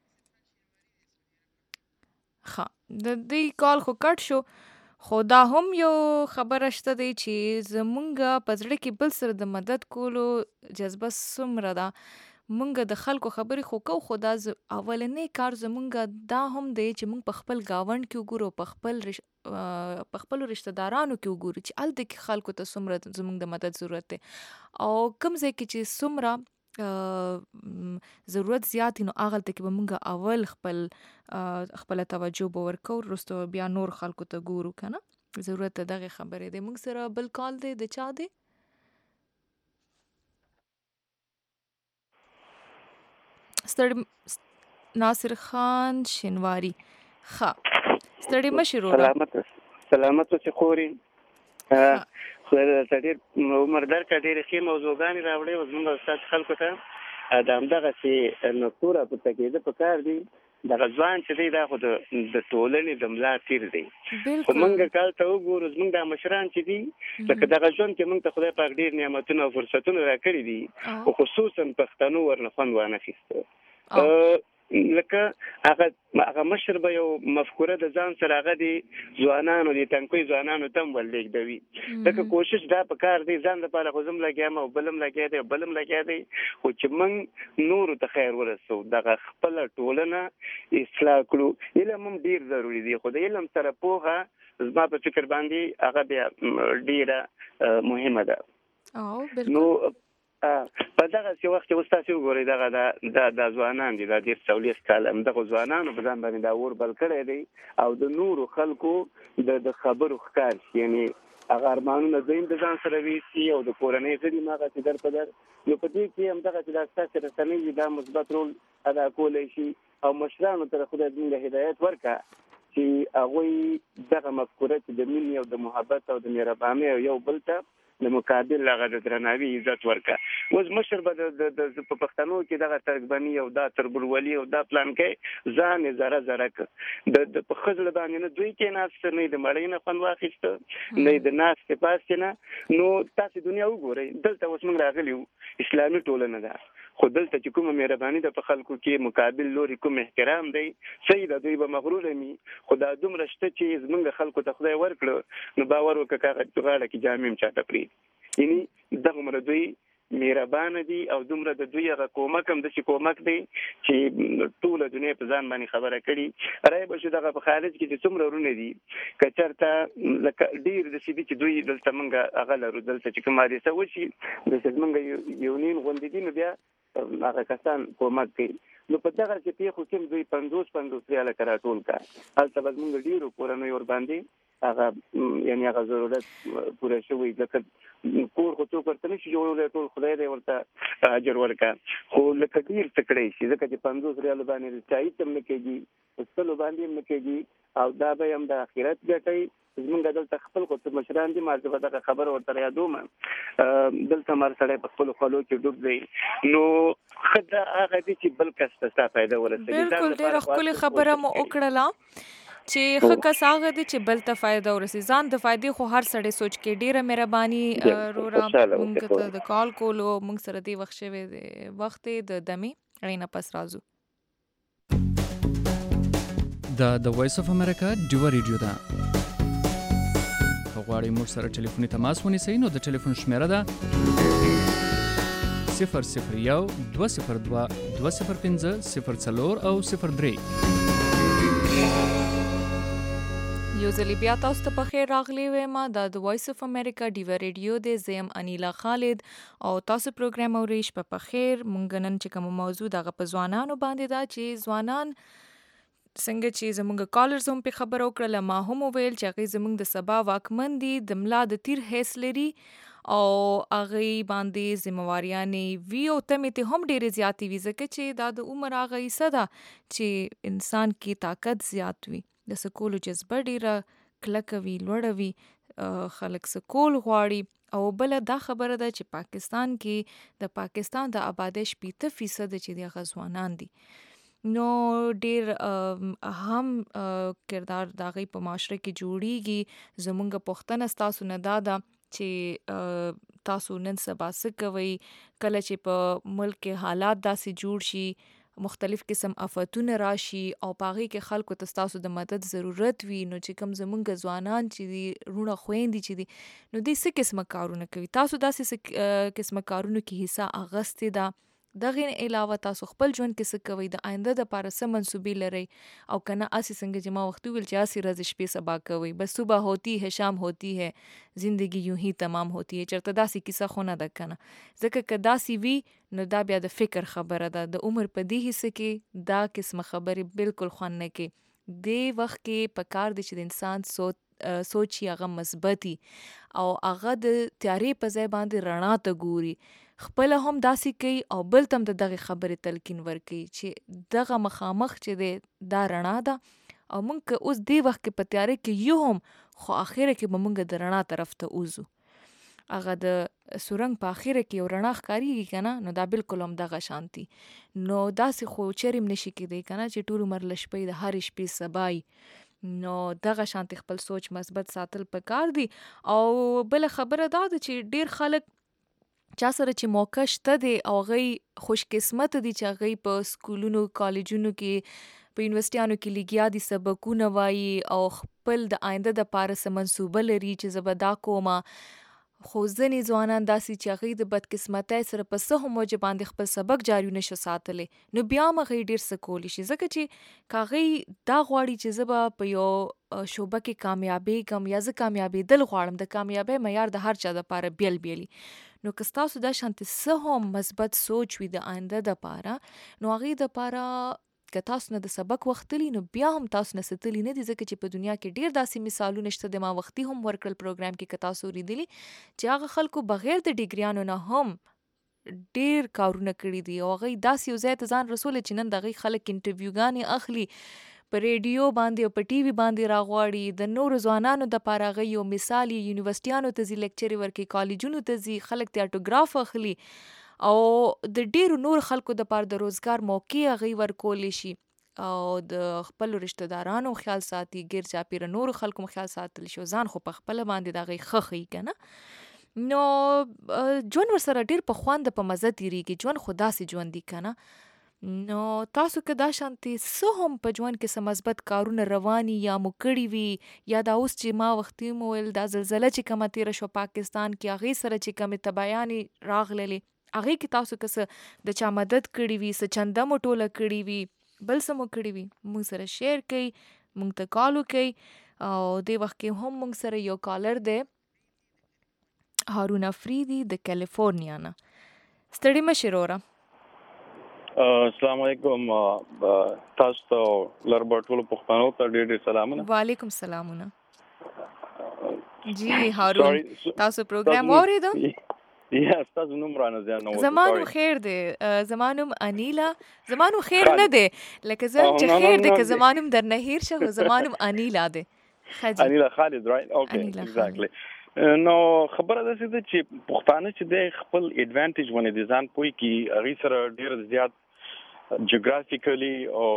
ښه د دې کال خو کټ شو، خو دا هم یو خبره شته دی چې زمونږ په زړه کې بل سره د مدد کولو جذبه څومره ده. مونږ د خلکو خبرې خو کوو خو دا اولنی کار زمونږ دا هم دی چې مونږ په خپل ګاونډ کې وګورو، په خپلو رشته دارانو کې وګورو چې هلته کې خلکو ته څومره زمونږ د مدد ضرورت دی او کوم ځای کې چې څومره ضرورت زیات نو هغلته کې به مونږ اول خپله توجه به ورکو، وروسته بیا نور خلکو ته ګورو که نه. ضرورت د دغې خبرې دی. مونږ سره بل کال دی، د چا دی؟ ناصر خان شینواری. ښه ستړي مه شي وروره. سلامت اوسې خورې. خدای درته ډېر عمر درکړه، ډېرې ښې موضوعګانې راوړې او زموږ استاد خلکو ته د همدغسې نقطو راپورته کېده په کار دي. دغه ځوان چې دی دا خو د ټولنې د ملا تیر دی. خو موږ کال ته وګورو زموږ دا مشران چې دي لکه دغه ژوند کې موږ ته خدای پاک ډېر نعمتونه او فرصتونه راکړي دي خو خصوصا پښتنو ورنه خوند وانخیسته. لکه هغه مشر به یو مفکوره د ځان سره هغه د ځوانانو د تنکوي ځوانانو ته هم ورلېږدوي. لکه کوشش دا په کار دی ځان لپاره خو زه هم لګیا یم او بل هم لګیا دی او بل هم لګیا دی خو چې موږ نورو ته خیر ورسوو، دغه خپله ټولنه اصلاح کړو. علم هم ډېر ضروري دی خو د علم سره پوهه زما په فکر باندې هغه بیا ډېره مهمه ده. نو په دغسې وخت کې اوس تاسې وګورئ دغه دا ځوانان دي، دا 40 کاله همدغو ځوانانو په ځان باندې دا اور بل کړی دی او د نورو خلکو د خبرو ښکار شي، یعنې هغه ارمانونه دوی د ځان سره ویسي او د کورنۍ غړي هم هغسې در په در. نو په دې کې همدغسې دا ستاسې رسنۍ دي دا مثبت رول ادا کولی شي او مشرانو ته خدای زموږ هدایت ورکړه چې هغوی دغه مفکوره چې د مینې او د محبت او د مهربانۍ او یو بل ته د مقابل هغه د درناوي عزت ورکړه. اوس مشر به په پښتنو کې دغه ترکبني او دا تربورولي او دا پلان کوي ځان یې ذره ذره کړ د په ښځله باندې نه دوی کېناسته نه یې د مړۍ نه خوند واخیسته نه یې د ناستې پاستې نه. نو تاسې دنیا وګورئ دلته اوس موږ راغلي یو اسلامي ټولنه ده خو دلته چې کومه مهرباني ده په خلکو کې مقابل لوري کوم احترام دی صحیح ده دوی به مغروره وي خو دا دومره شته چې زموږ خلکو ته خدای ورکړه نو باور وکړه که هغه غاړه کې جامې هم چاته پرېږدي. یعنې دغومره دوی مهربانه دي او دومره د دوی هغه کومک هم داسې کومک دی چې ټوله دنیا په ځان باندې خبره کړي. رایه به شو دغه په خارج کې چې څومره ورونه دي که چېرته لکه ډېر داسې دي چې دوی دلته موږ هغه لرو دلته چې کوم حادثه وشي داسې زموږ یو نیم غوندې دي نو بیا هغه کسان کومک کوي. نو په دغسې پېښو کې دوی 50 ریاله که راټول کړه هلته به زموږ ډېرو کورنیو ورباندې هغه یعنی هغه ضرورت پوره شوی لکه کور خو څوک ورته نشي جوړولی ټول خدای دې ورته اجر ورکړي خو لکه ډېر څه کړی شي ځکه چې 50 ریالو باندې چایي ته هم نه کېږي ستلو باندې هم نه کېږي او دا به هم د آخرت ګټئ زمونږ دلته خپل خو څه مشران دي ما زه به دغه خبره ورته یادوم دلته مر سړی په خپلو خولو کې ډوب دی نو ښه دا هغه دي چې بل کس ته ستا فایده ورسوي بالکل ډېره ښکلې خبره مو وکړله چې ښه کس هغه دی چې بل ته فایده ورسي ځان د فایدې خو هر سړی سوچ کې ډېره مهرباني رورا مونږ ته د کال کولو مونږ سره دې وخت شوی دی وخت د دمې اړینه پس راځو د وایس اف امریکا ډیو ریډیو ده غواړئ موږ سره ټلیفوني تماس ونیسئ نو د ټلیفون شمیره ده 001 202 205 04 او 03 یو ځلې بیا تاسو ته په خیر راغلی وایم د وایس اف امریکا ډیو ریډیو د زم انیلا خالد او تاسو پروګرام اورئ شپه په خیر مونږ نن چې کوم موضوع دغه په ځوانانو باندې دا چې ځوانان څنګه چې زمونږ کالرز هم په خبرو کړل ما هم ویل چې هغه زمونږ د سبا واکمن دي د ملا د تیر حیث لري او هغه باندې ذمہواریانې وی او تمه ته هم ډېرې زیاتې وي ځکه چې دا د عمر هغه حصہ ده چې انسان کې طاقت زیات وي د سکولو جذبه ډېره کلکه وي لوړه وي خلک سکول غواړي او بل دا خبره ده چې پاکستان کې د پاکستان د آبادی 80% چې د غزوانان دي نو ډیر اهم کردار د هغې په معاشره کې جوړیږي زمونږ پوښتنه ستاسو نه دا ده چې تاسو نن سبا څه کوئ کله چې په ملک کې حالات داسې جوړ شي مختلف قسم آفتونه راشي او په هغې کې خلکو ته ستاسو د مدد ضرورت وي نو چې کوم زمونږ ځوانان چې دي رونه خویندې چې دي نو دوی څه قسمه کارونه کوي تاسو داسې څه قسمه کارونو کې حصه اخیستې ده دغه علاوه تاسو خپل ژوند کې څه کوئ د آینده دپاره څه منصوبې لرئ او کنه اسی څنګه چې ما وخت ویل چې اسی ورځې شپې سبا کوئ بس صبح ہوتی ہے شام ہوتی ہے زندگی یوں ہی تمام ہوتی ہے چرته داسې کیسه خو نه ده کنه ځکه که داسې وي نو دا بیا د فکر خبره ده د عمر په دې حصه کې دا قسمه خبرې بالکل خوند نه کوي دې وخت کې په کار دی چې د انسان سوچ یې هغه مثبتي او هغه د تیارې په ځای باندې رڼا ته ګوري خپل هم داسې کوي او بل تم د دغه خبرې تلقین ورکوي چې دغه مخامخ چې دی دا رڼا ده او مونږ اوس دې وخت کې په تیارې کې یو هم خو اخره کې به مونږ د رڼا طرف ته اوزو هغه د سورنګ په اخره کې یو رڼا ښکاریږي کنه نو دا بالکل هم دغه شانتي نو داسې خو چرېم نشي کېدی کنه چې ټول عمر له شپې د هرې شپې سبای نو دغه شانتي خپل سوچ مثبت ساتل پکار دي او بل خبره دا ده چې ډیر خلک چا سره چې موقع شته دی او غي خوش قسمت دي چې غي په سکولونو کالجونو کې په یونیورسيټانو کې لګیا دي سبقونه وایي او خپل د آینده د پاره سم منسوبه لري چې زبدا کومه خو ځینې ځوانان داسې چې هغوی د بدقسمتۍ سره په څه هم وجه باندې خپل سبق جاري نشو ساتلی نو بیا هم هغوی ډېر څه کولی شي ځکه چې که هغوی دا غواړي چې زه به په یو شعبه کې کامیابېږم یا زه کامیابېدل غواړم د کامیابۍ معیار د هر چا دپاره بیل بیلي نو که ستاسو دا شانتې څه هم مثبت سوچ وي د آینده دپاره نو هغوی دپاره که تاسو نه د سبق وختلی نو بیا هم تاسو نه ستلی نه دي ځکه چې په دنیا کې ډیر داسې مثالونه شته د ما وختي هم ورکړل پروګرام کې که تاسو اوریدلی چې هغه خلکو بغیر د ډیګریانو نه هم ډیر کارونه کړي دي او هغوی داسې یو ځای ته ځان رسولی چې نن د هغوی خلک انټرویوګانې اخلي په ریډیو باندې او په ټي وي باندې راغواړي د نورو ځوانانو دپاره هغوی یو مثال یې یونیورسټیانو ته ځي لیکچرې ورکوي کالجونو ته ځي خلک ته اټوګراف اخلي او د ډیرو نور خلکو دپاره د روزګار موقع هغوی ورکولی شي او د خپلو رشته دارانو خیال ساتي ګیر چاپیره نورو خلکو خیال ساتل شي ځان خو په خپله باندې د هغوی ښه ښیي که نه نو ژوند ورسره ډیر په خوند په مزه تیریږي ژوند خو داسې ژوند دی که نه نو تاسو که دا شانتې څه هم په ژوند کې څه مثبت کارونه رواني یا مو کړي وي یا دا اوس چې ما وختي مو ویل دا زلزله چې کومه تېره شوه پاکستان کې هغې سره چې کومې تباهیانې راغللې هغې کې تاسو که څه د چا مدد کړي وي څه چنده مو ټوله کړي وي بل څه مو کړي وي موږ سره شیر کوي موږ ته کال وکوي او دې وخت کې هم موږ سره یو کالر دی هارون افریدي د کیلیفورنیا نه ستړي مه شئ وروره السلام علیکم تاسو ته لربا ټولو پښتنو ته ډېر ډېر سلامونه وعلیکم سلامونه جی هارون تاسو پروګرام واوریدو؟ یا تاسو نوم رانه ځان نو زمانو خیر دی زمانم انیلا زمانو خیر نه دی لکه زم چې خیر دی که زمانم در نهیر شه زمانم انیلا دی انیلا خالد رائټ اوکے ایگزیکټلی نو خبره ده چې پښتانه چې د خپل ایڈوانټیج ونه دي ځان پوي کی هغه سره ډیر زیات جیوګرافیکلی او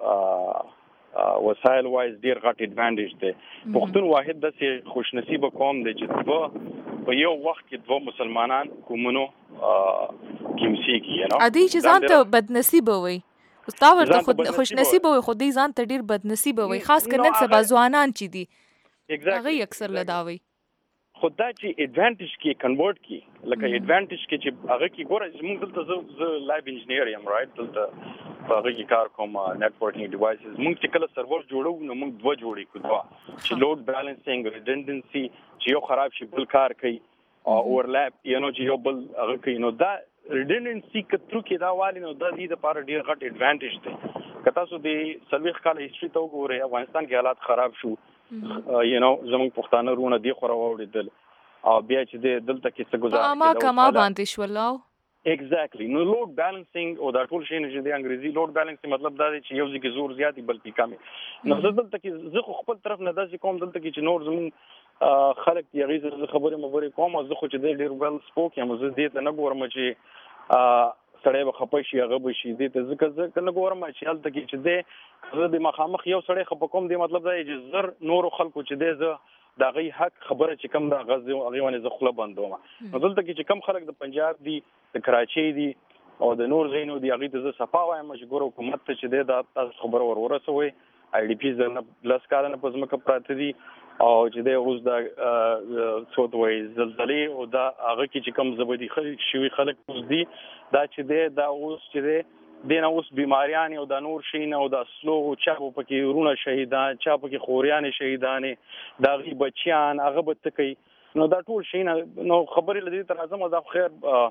وسایل وایز ډیر غټ ایڈوانټیج دی. پښتون واحد د خوش نصیب قوم دی چې په یو وخت کې دوه مسلمانان کومونو کیمسی کی نو ادي چې ځان ته بد نصیب وي او ورته خود خوش نصیب وي خو دې ځان ته ډیر بد نصیب وي خاص کر نن سبا ځوانان چې دي هغه اکثر لداوي خدا چې ایڈوانټیج کې کنورټ کی لکه ایڈوانټیج کې چې هغه کې ګوره موږ دلته ز لایب انجینیر یم رائټ دلته هغه کې کار کوم نتورکینګ ډیوایسز موږ چې کله سرور جوړو نو موږ دوه جوړې کوو چې لوډ بیلنسینګ ریډنډنسي چې یو خراب شي بل کار کوي او اورلپ چې یو بل هغه کوي نو دا ریډنډنسي کترو کې دا والی نو د دې لپاره ډیر غټ ایڈوانټیج دی که تاسو د سلويخ کال هیستوري ته وګورئ افغانستان کې حالات خراب شو زموږ پښتانه رونه دی خو راوړل او بیا چې دلته کې څه گزار اما کما باندې شولاو ایگزیکټلی نو لوډ بیلنسینګ او دا ټول شی نه چې د انګریزي لوډ بیلنسینګ مطلب دا دی چې یو ځکه زور زیاتی بلکې کم نو دلته کې زه خپل طرف نه داسې کوم دلته کې چې نور زمون خلک یې غیزه خبرې مبرې کوم زه خو چې ډیر ویل سپوک یم زه دې ته نه ګورم چې سړی به خپه شي هغه به شي دې ته ځکه نه ګورم چې هلته کې چې دی زه د مخامخ یو سړی خپه کوم دی مطلب دا چې زر نورو خلکو چې دی زه د هغوی حق خبره چې کوم د هغې باندې زه خوله بندوم نو دلته کې چې کوم خلک د پنجاب دي د کراچۍ دي او د نور ځایونو دي هغوی ته زه صفا وایم چې ګوره حکومت ته چې دی دا تاسو خبره ورسوئ آی ډي پیز لس کاله نه په ځمکه پراته دي او چې دی اوس دا څه ته وایي زلزلې او دا هغه کې چې کوم زبدي شوي خلک اوس دي دا چې دی دا اوس چې دی دینه اوس بیماریان او د نور شي نه او د سلو چا پکې ورونه شهیدان چا پکې خوریان شهیدانې دا غي بچیان هغه به تکي نو دا ټول شي نه نو خبرې لدی تر اعظم دا خیر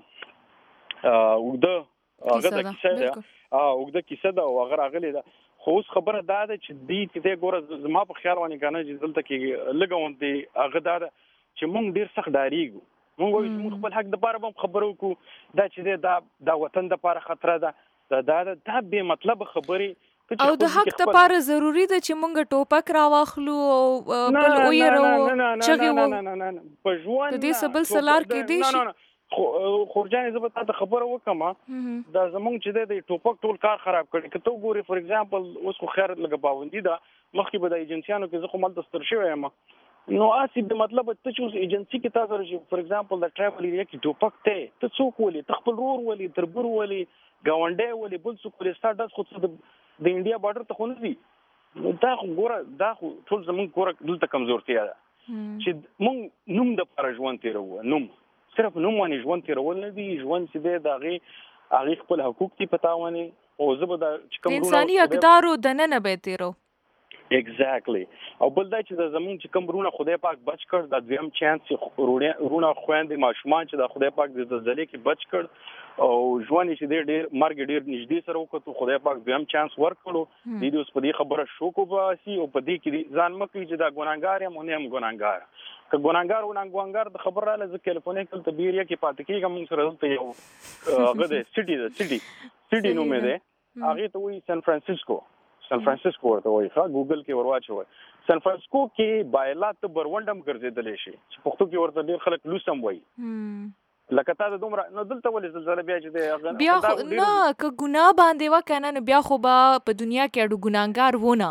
وګده هغه د کیسه دا او هغه راغلی دا خو اوس خبره دا ده چې دې چې ګوره زما په خیال باندې کنه چې دلته کې لګون دي هغه دا چې مونږ ډیر سخت ډاریږو مونږ خپل حق د لپاره هم خبرو کو دا چې دا وطن د لپاره خطر ده دا به مطلب خبرې او د حق لپاره ضروری ده چې مونږ ټوپک راواخلو او بل ويرو چغي وو په ژوند د دې سبل سلار کې دي شي خورجان زه به تاسو خبره وکم دا زمونږ چې د ټوپک ټول کار خراب کړي کته وګوري فور ایگزامپل اوس خو خیر لګه پابندي ده مخکې به د ایجنسیانو کې زه خو مل دستر شوی یم نو اسی به مطلب ته چې ایجنسی کې تاسو راشي فور ایگزامپل د ټریول ایریا کې ټوپک ته څوک ولي تخپل رور ولي تربور ولي گاونډي ولې بل څه کولې سټارټس خو د انډیا بارډر ته خو نه دي دا خو ګوره دا خو ټول زمونږ ګوره دلته کمزورتیا ده چې مونږ نوم د پر ژوند تیرو نوم صرف نوم باندې ژوند تیرول نه دي ژوند چې دی د هغې خپل حقوق دي پتاونه او زه به دا چې کوم انساني اقدارو دننه به تیرو ایگزیکټلی او بل دا چې د زمونږ چې کوم رونه خدای پاک بچ کړ د دویم چانس رونه خويندې ماشومان چې د خدای پاک د زلزلې کې بچ کړ او ژوند چې ډېر مرګ ډېر نږدې سره وکړو خدای پاک دویم چانس ورکړو د دې اوس په دې خبره شوکو باسي او په دې کې ځان مکه چې دا ګناګار یم نه هم ګناګار که ګناګار ونګار د خبر رااله ځکه کیلیفورنیا کې ته بیریا کې پاتې کېږم موږ سره دلته یو هغه د سټي نوم دی هغه ته وایي سان فرانسیسکو ورته وایي ګوګل کې ورواچوي سان فرانسیسکو کې بایلات برونډم ګرځېدلې شي چې پښتو کې ورته ډېر خلک لوسم وایي لکه تا د دومره نو دلته ولې زلزلہ بیا چې بیا خو نه که ګناه باندې وکنه نو بیا خو به په دنیا کې اډو ګناګار ونه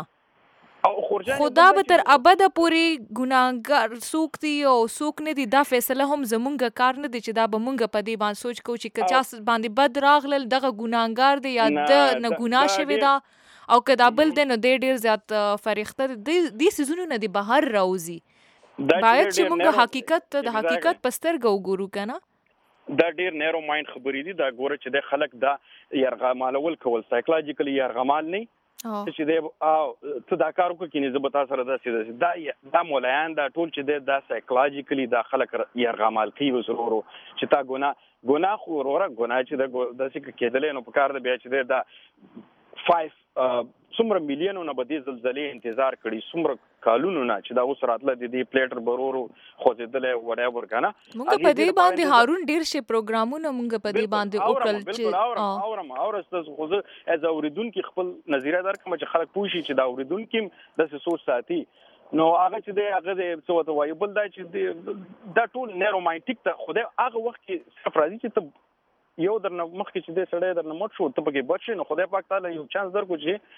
خدا به تر ابده پورې ګناګار سوک دي او سوک نه دي دا فیصله هم زمونږ کار نه دي چې دا به مونږ په دې باندې سوچ کوو چې کچا باندې بد راغلل دغه ګناګار دی یا د نه ګناه شوی دا او که دا بل دی نو ډېر زیات فریخته دي سيزونو نه دي بهر راوځي باید چې مونږ حقیقت د حقیقت پسترګو وګورو کنه دا ډیر نیرو مایند خبرې دي دا ګوره چې د خلک دا یرغمالول کول سایکولوژیکلی یرغمال نه چې د ته دا کار وکړې نه زبتا سره دا دا مولایان دا ټول چې دا سایکولوژیکلی دا خلک یرغمال کوي وسرورو چې تا ګناه خو وروره ګناه چې د څه کېدلې نو په کار د بیا چې دا 5 څومره میلیونونه به دې زلزلې انتظار کړي، څومره کالونو نه چې دا اوس راتله د دې پلیټر برورو خوځېدلې وډایور کنه. مونږ په دې باندې هارون ډیر شي پروګرامونه مونږ په دې باندې وکړل چې اورم خو زه از اوریدونکو خپل نظریه درکم چې خلک پوه شي چې دا اوریدونکو د سوچ ساتي. نو هغه چې هغه څه وته وایي بل دا چې دا ټول نیرومانټیک ته خدای هغه وخت کې سفرازي چې یو درنه مخکې چې دې سړی درنه مټ شو ته پکې بچ شې، نو خدای پاک تعالی یو چانس درکو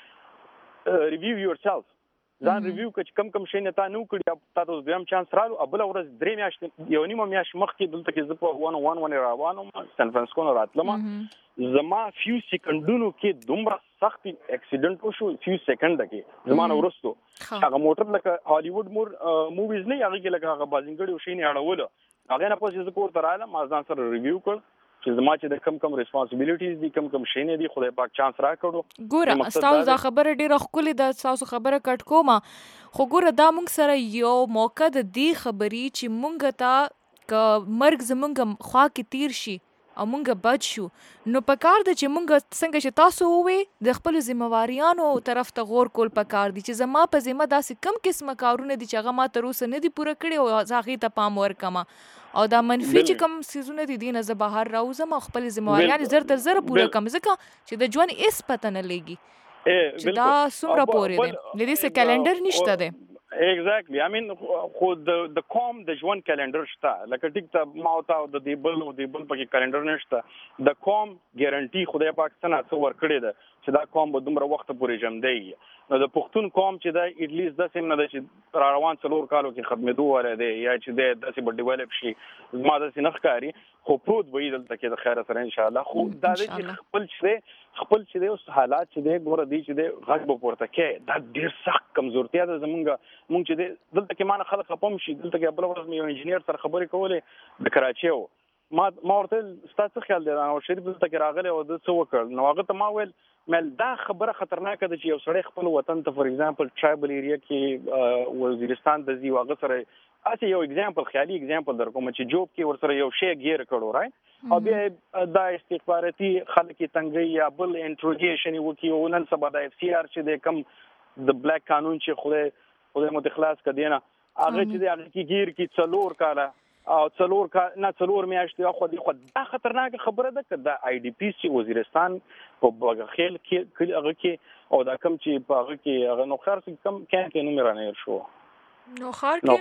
چې ریویو یور سیلف، ځان ریویو کړه چې کم شي نه تا نو کړی، تا ته دویم چانس رالو. بل ورځ درې میاشتې یو نیمه میاشت مخکې دلته کې زه په 111 روانم سان فرانسیسکو نه راتلم، زما فیو سکندونو کې دومره سخت اکسیډنټ وشو، فیو سکند کې زمانه ورستو هغه موټر لکه هالیوډ موویز نه هغه کې لکه هغه بازنګړي وشي نه اړول هغه نه پوهې زه کور ته رالم ما ځان سره ریویو کړ چې زما چې د کم ریسپانسیبিলিټیز دي کم شي نه دي، خدای پاک چانس راکړو. ګوره استاو دا خبره ډیره ښکلې ده، تاسو خبره کټ کومه، خو ګوره دا مونږ سره یو موقع د دې خبرې چې مونږ ته ک مرګ زمونږ خوا کې تیر شي او مونږ بچ شو، نو پکار ده چې مونږ څنګه چې تاسو وې د خپل ذمہواریانو طرف ته غور کول پکار دي چې زما په ذمہ داسې کم قسمه کارونه دي چې هغه ما تر اوسه نه دي پوره کړي او هغې ته پام ورکما، او دا منفي چې کم سیزونه دي دینه زه بهر راوزم او خپل ذمہواریان زر تر زر پوره کم، ځکه چې د ژوند هیڅ پته نه لګي چې دا څومره پورې دی، لدې څه کلندر نشته دی. ایگزیکټلی آی مین خو د قوم د ژوند کلندر شته، لکه ټیک ته ما او تا د دې بل پکې کلندر نشته، د قوم ګارانټي خدای پاک څنګه څو ورکړي ده چې دا قوم به دومره وخت پورې ژوندی. نو د پښتون قوم چې دا اټلیست د سیم نه ده چې روان 4 کالو کې ختمېدو وره دی یا چې د داسې به ډیولپ شي، ما داسې نه ښکاري، خو پروت به دلته کې د خیر سره ان شاء الله. خو دا چې خپل چې اوس حالات چې دی ګوره دی چې دی غږ به پورته کې دا ډیر سخت کمزورتیا ده زمونږ چې دلته کې مانه خلک خپم شي. دلته کې بل ورځ مې یو انجینیر سره خبرې کولې د کراچي و، ما ورته ستاسو خیال دی او شریف دلته کې راغلی او د څه وکړ، نو هغه ته ما ویل مل دا خبره خطرناکه ده چې یو سړی خپل وطن ته فور ایگزامپل ټرایبل ایریا کې وزیرستان د زی واغه سره اته یو ایگزامپل خیالي ایگزامپل در کوم چې جوب کې ور سره یو شی غیر کړو راي او بیا دا استخباراتي خلک تنګي یا بل انټروګیشن وکي او نن سبا د اف سی آر چې د کم د بلیک قانون چې خدای متخلاص کدینه هغه چې د هغه کې غیر کې څلور کاله او څلور میاشتې خو دا خطرناک خبره ده چې د آی ډی پی سی وزیرستان په بغخیل کې هغه کې او دا کم چې په هغه کې هغه نو خار کم کې نو مرانه شو نو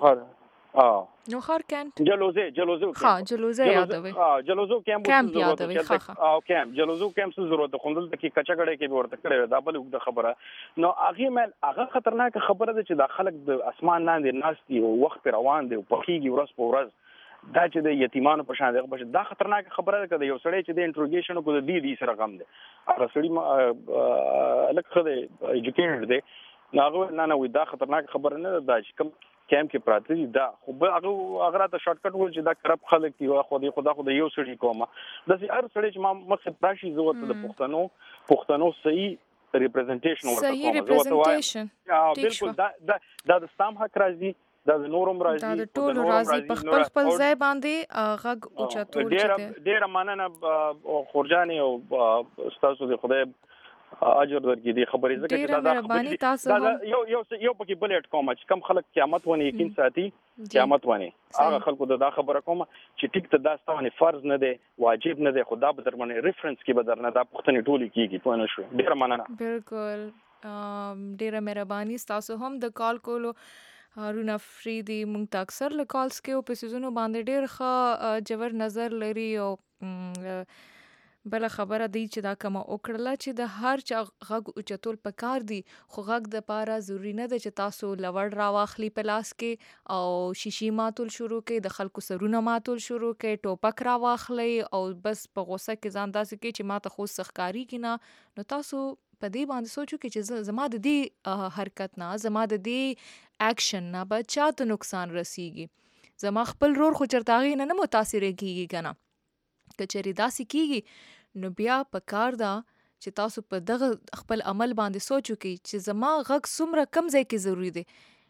خار کانت جلوزو ها جلوزه یادوي جلوزو کیمپ یادوي او کیمپ جلوزو کیمپ څه ضرورت خوندل کې کچاګړې کې ورته کړې دا بل د خبره نو هغه خطرناک خبره ده چې د خلک د اسمان لاندې ناشتي او وخت روان دی او په کېږي ورځ په ورځ دا چې د یتیمانو په شان دغه دا خطرناک خبره ده چې یو سړی چې د انټروګیشن کو د دې سره غم ده هغه سړی لکه د ایجوکیټډ دی نه وي دا خطرناک خبره نه ده چې کوم کیمپ کې پراته دي دا خو هغه راته شارټ کټ ول چې دا کرپ خلک دی خو یو سړي کومه د هر سړي چې ما مقصد راشي زوته د پښتنو صحیح ریپرزنټیشن بالکل دا د سام حق راځي دا د نورم راځي دا د ټولو راځي په خپل ځای باندې غږ اوچتول چې ډېر مننه خورجاني او تاسو د خدای اجر درکې دي خبرې زکه چې دا یو پکې بلټ کوم چې کم خلک قیامت ونه یقین ساتي قیامت ونه هغه خلکو دا خبره کوم چې ټیک ته دا ستاسو فرض نه دی واجب نه دی خدا به درمنه ریفرنس کې به درنه دا پښتني ټولي کیږي په نه شو ډیر مننه بالکل ډیر مهرباني تاسو هم د کال کولو هارون افریدي مونږ ته اکثر له کالز کې او په سيزونو باندې ډیر ښه جوړ نظر لري او بل خبره دی چې دا کومه وکړله چې د هر چا غږ اوچتول پکار دی خو غږ د پاره ضروری نه ده چې تاسو لوړ راواخلي په لاس کې او شیشي ماتول شروع کړئ د خلکو سرونه ماتول شروع کړئ ټوپک راواخلئ او بس په غوسه کې ځان داسې کې چې ماته خو سخکاری کینه نو تاسو په دې باندې سوچو کې چې زما د دې حرکت نه زما د دې اکشن نه به چاته نقصان رسیږي زما خپل رور خو چرتاغي نه متاثر کیږي کنه کچری داسې کیږي نو بیا په کار دا چې تاسو په دغه خپل عمل باندې سوچو کې چې زما غږ څومره کم ځای کې ضروری دی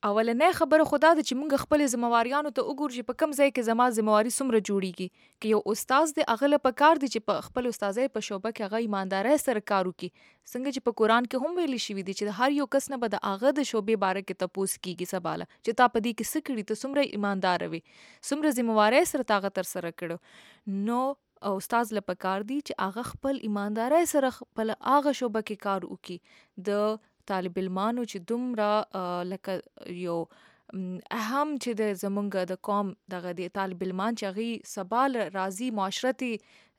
اولنې خبره خدا ده چې موږ خپل ذمہواریانو ته وګورو چې په کم ځای کې زما ذمہواری څومره جوړیږي. که یو استاد دی هغه له پکار دی چې په خپل استادۍ په شوبه کې هغه ایماندارۍ سره کار وکړي، څنګه چې په قرآن کې هم ویلي شوي دي چې هر یو کس نه به د هغه د شوبې باره کې تپوس کیږي سباله چې تا په دې کې څه کړي، ته څومره ایماندار وي، څومره ذمہواری سره تا هغه تر سره کړو. نو استاد له پکار دی چې هغه خپل ایماندارۍ سره خپل هغه شوبه کې کار وکړي. د طالب علمانو چې دومره لکه یو اهم چې د زمونږ د قوم دغه د طالب علمان چې هغې سبال راځي معاشرتي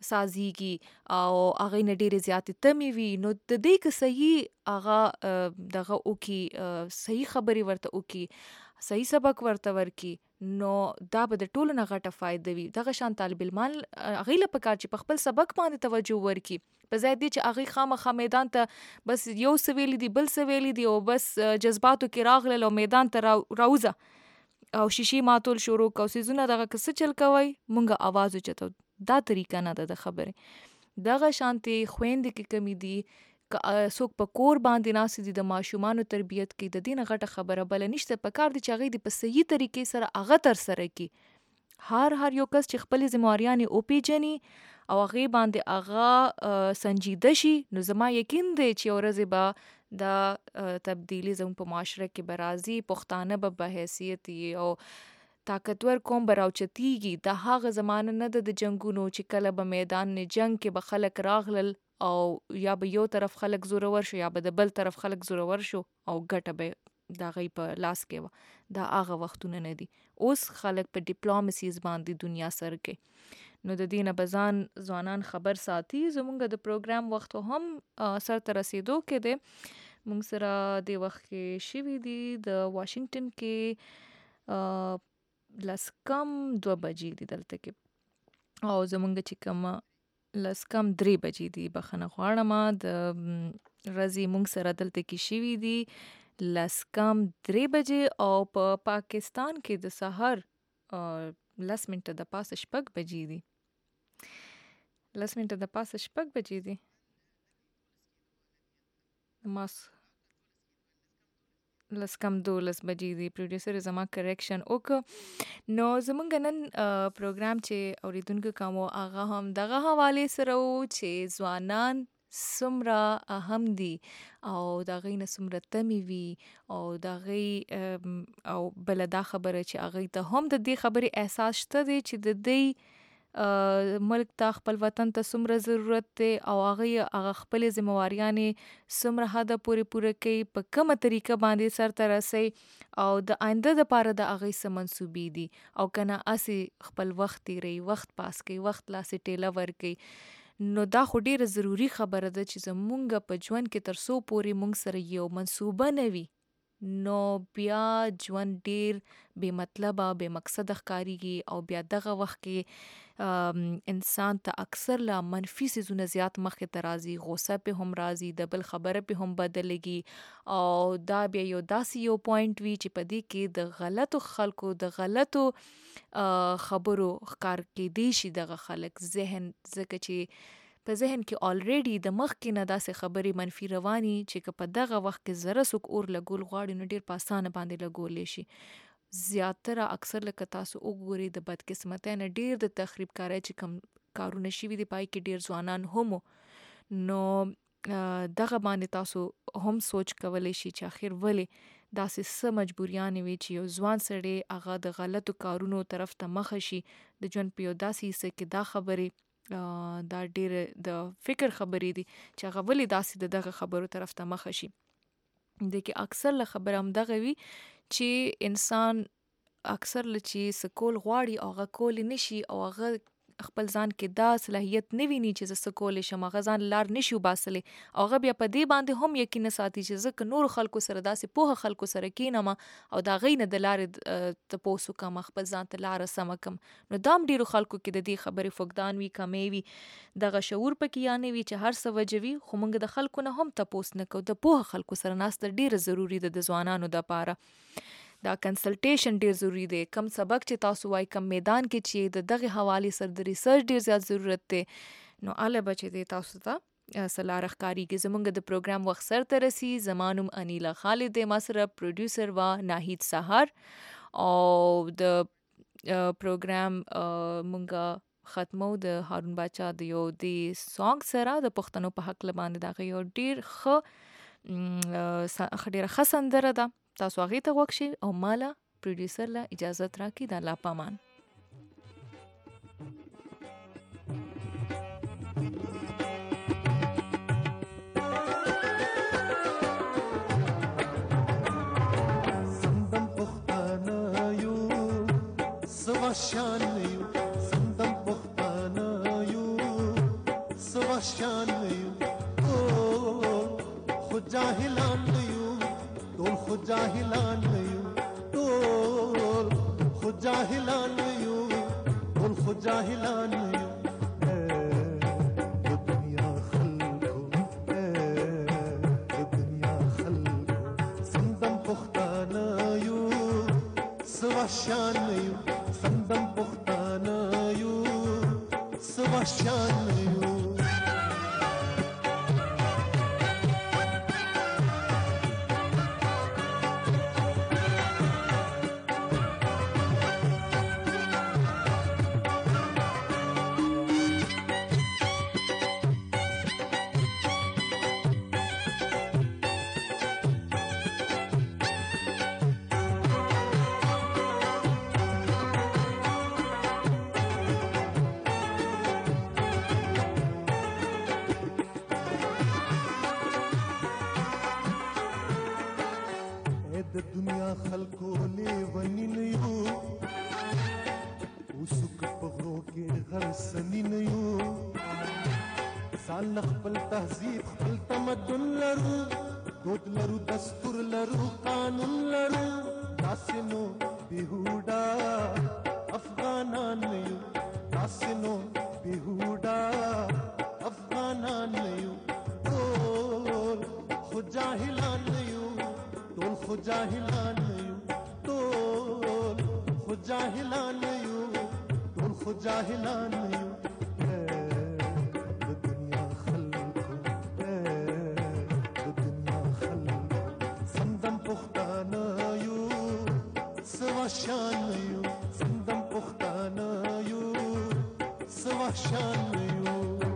سازیږي او هغې نه ډېرې زیاتې تمې وي، نو د دې که صحیح هغه دغه وکړي، صحیح خبرې ورته وکړي، صحیح سبق ورته ورکړي، نو دا به د ټولو نه غټه فایده وي. دغه شان طالب علمان هغې له پکار چې په خپل سبق باندې توجه ورکړي، په ځای دی چې هغې خامخا میدان ته بس یو څه ویلي دي بل څه ویلي دي او بس جذباتو کې راغلل او میدان ته راوځه او شیشې ماتول شروع کو سیزونه دغه که څه چل کوئ مونږ آواز اوچتو. دا طریقه نه ده د خبرې. دغه شانتې خویندې کې کمی دي، که څوک په کور باندې ناست دي د ماشومانو تربیت کوي، د دې نه غټه خبره بله نشته. په کار دي چې هغې دې په صحیح طریقې سره هغه ترسره کړي. هر یو کس چې خپلې ذمہواریانې وپیژني او هغې باندې هغه سنجیده شي، نو زما یقین دی چې یو ورځې به دا تبدیلی زموږ په معاشره کې به راځي، پښتانه به بحیثیت او طاقتور قوم به راوچتیږي. دا هغه زمانه نه ده د جنګونو چې کله به میدان جنگ کې به خلک راغلل او یا به یو طرف خلک زورور شو یا به د بل طرف خلک زورور شو او ګټه به د هغوی په لاس کې وه. دا هغه وختونه نه دي. اوس خلک په ډیپلومسیز باندې دنیا سر کوي. نو د دې نه به ځان ځوانان خبر ساتي. زمونږ د پروګرام وخت هم سر ته رسېدو کې دی. مونږ سره د وخت کې شوي دي د واشنگټن کې 2:10 بجې دي دلته کې، او زمونږ چې کومه 2:03 بجې دي، بخښنه غواړم، د ورځې مونږ سره دلته کې شوي دي 2:03 بجې او په پاکستان کې د سحر 10 منټه د پاسه 6 بجې دي. 10 منټه د پاسه 6 بجې دي. ماس 10:12 بجې دي. پروډیوسر زما کریکشن وکړه. نو زمونږ نن پروګرام چې اوریدونکو کومو هغه هم دغه حوالې سره و چې ځوانان څومره اهم دي او د هغوی نه څومره تمې وي او د هغوی او بله دا خبره چې هغوی ته هم د دې خبرې احساس شته دی چې د دې ملک ته خپل وطن ته څومره ضرورت دی او هغوی هغه خپلې ذمہواریانې څومره حده پورې پوره کوي، په کومه طریقه باندې سرته رسوي او د آینده دپاره د هغوی څه منصوبې دي، او که نه هسې خپل وخت تیروي، وخت پاس کوي، وخت لاسې ټیله ورکوي. نو دا خو ډیره ضروری خبره ده چې زمونږ په ژوند کې تر څو پورې مونږ سره یو منصوبه نه وي، نو بیا ژوند ډیر بې مطلبه بې مقصده ښکاریږي او بیا دغه وخت کې انسان ته اکثر لا منفي څیزونه زیات مخې ته راځي، غوسه پې هم راځي، د بل خبره پې هم بدلېږي او دا بیا یو داسې یو پوینټ وي چې په دې کې د غلطو خلکو د غلطو خبرو ښکار کېدی شي دغه خلک ذهن، ځکه چې په ذهن کې آلریډي د مخکې نه داسې خبرې منفي رواني چې که په دغه وخت کې زره څوک اور لګول غواړي نو ډېر په اسانه باندې لګولی شي. زیاتره اکثر لکه تاسو وګورئ د بدقسمتۍ نه ډېر د تخریب کاری چې کوم کارونه شوي دي پای کې ډېر ځوانان هم، نو دغه باندې تاسو هم سوچ کولی شي چې اخر ولې داسې څه مجبوریانې وي چې یو ځوان سړی هغه د غلطو کارونو طرف ته مخه شي. د ژوند په یو داسې حصه کې دا خبرې دا ډېر د فکر خبرې دي چې هغه ولې داسې د دغه خبرو طرف ته مخه شي. د کې اکثر له خبره هم دغه وي چې انسان اکثر له چې څه کول غواړي او هغه کولی نشي او هغه خپل ځان کې دا صلاحیت نه ویني چې زه څه کولی شم، هغه ځان لار نشي وباسلی او هغه بیا په دې باندې هم یقین نه ساتي چې زه که نورو خلکو سره داسې پوهه خلکو سره کینم او د هغوی نه د لارې تپوس وکړم، خپل ځان ته لاره سمه کړم، نو دا هم ډېرو خلکو کې د دې خبرې فقدان وي، کمې وي، دغه شعور پکې یا نه وي چې هر څه وجه وي خو موږ د خلکو نه هم تپوس نه کوو. د پوهه خلکو سره ناسته ډېره ضروري ده د ځوانانو دپاره. دا کنسلټیشن ډیر ضروری دی. کم سبق چې تاسو وای، کم میدان کې چې د دغه حواله سره د ریسرچ ډیر زیات ضرورت دی، نو اله بچی دی تاسو ته سلار ښکاری کې زمونږ د پروګرام وخت سر ته رسی. زمانم انیلا خالد ما سره پروډوسر وا ناهید سحر او د پروګرام مونږه ختمو د هارون باچا د یو دی سانګ سره د پښتنو په حق باندې دا یو ډیر ډیره ښه سندره ده. تاسو هغې ته غوږ شئ او مالا پروډوسر له اجازت راکړي. د الله پامان. شان یو سندم پښتانه یو سوا شان یو خو جاهلان یو ټول خو جاهلان یو ټول خو جاهلان یو ټول خو جاهلان یو د دنیا خلکو سندم پښتانه یو سوا شان یو سندم پښتانه یو سوا شان یو. خپل تهذیب خپل تمدن لرو دود لرو دستور لرو قانون لرو داسې نو بهوډا افغانان یو داسې نو بهوډا افغانان یو ټول خو جاهلان یو ټول خو جاهلان یو ټول خو جاهلان یو ټول خو جاهلان یو. شان یو سندم پښتانه یو سوا شان یو.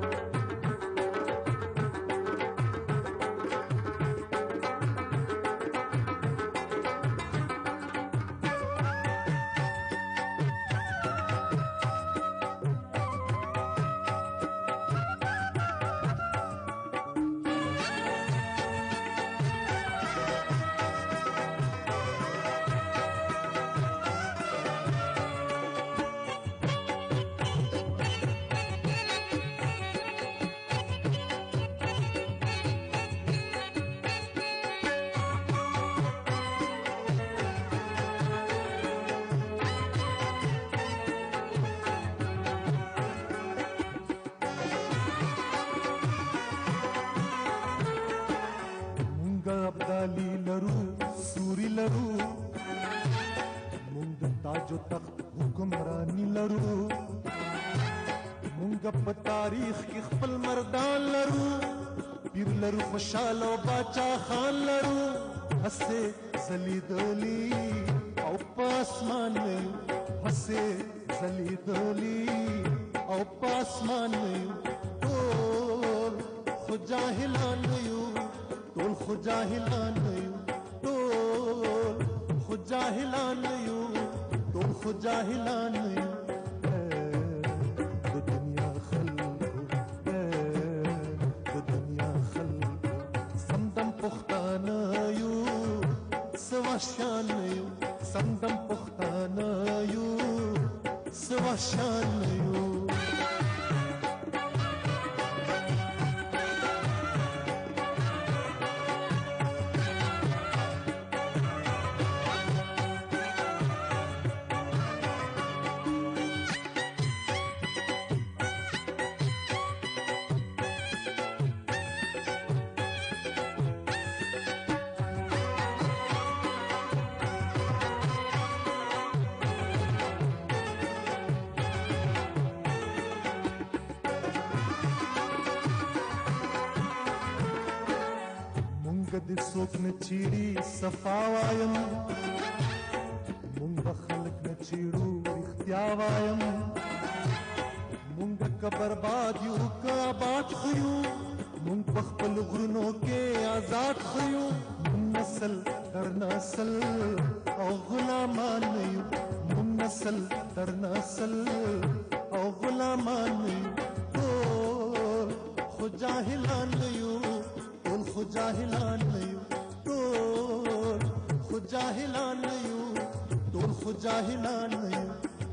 خوشاله باچا خان لرو هسه زلیدلی او پاسمان هسه زلیدلی او پاسمان ټول خو جاهلان یو ټول خو جاهلان یو ټول خو جاهلان یو ټول خو جاهلان یو. شان یو سندم پښتانه یو سوا شان یو. د څوک نه چیړي صفا وایم مونږ خلک نه چیړو رښتیا وایم مونږ که برباد یو که آباد خو یو مونږ په خپل غرونو کې آزاد خو یو مونږ نسل در نسل او غلامان یو مونږ نسل در نسل او غلامان یو ټول خو جاهلان یو ټول خو جاهلان یو ټول خو جاهلان یو ټول خو جاهلان یو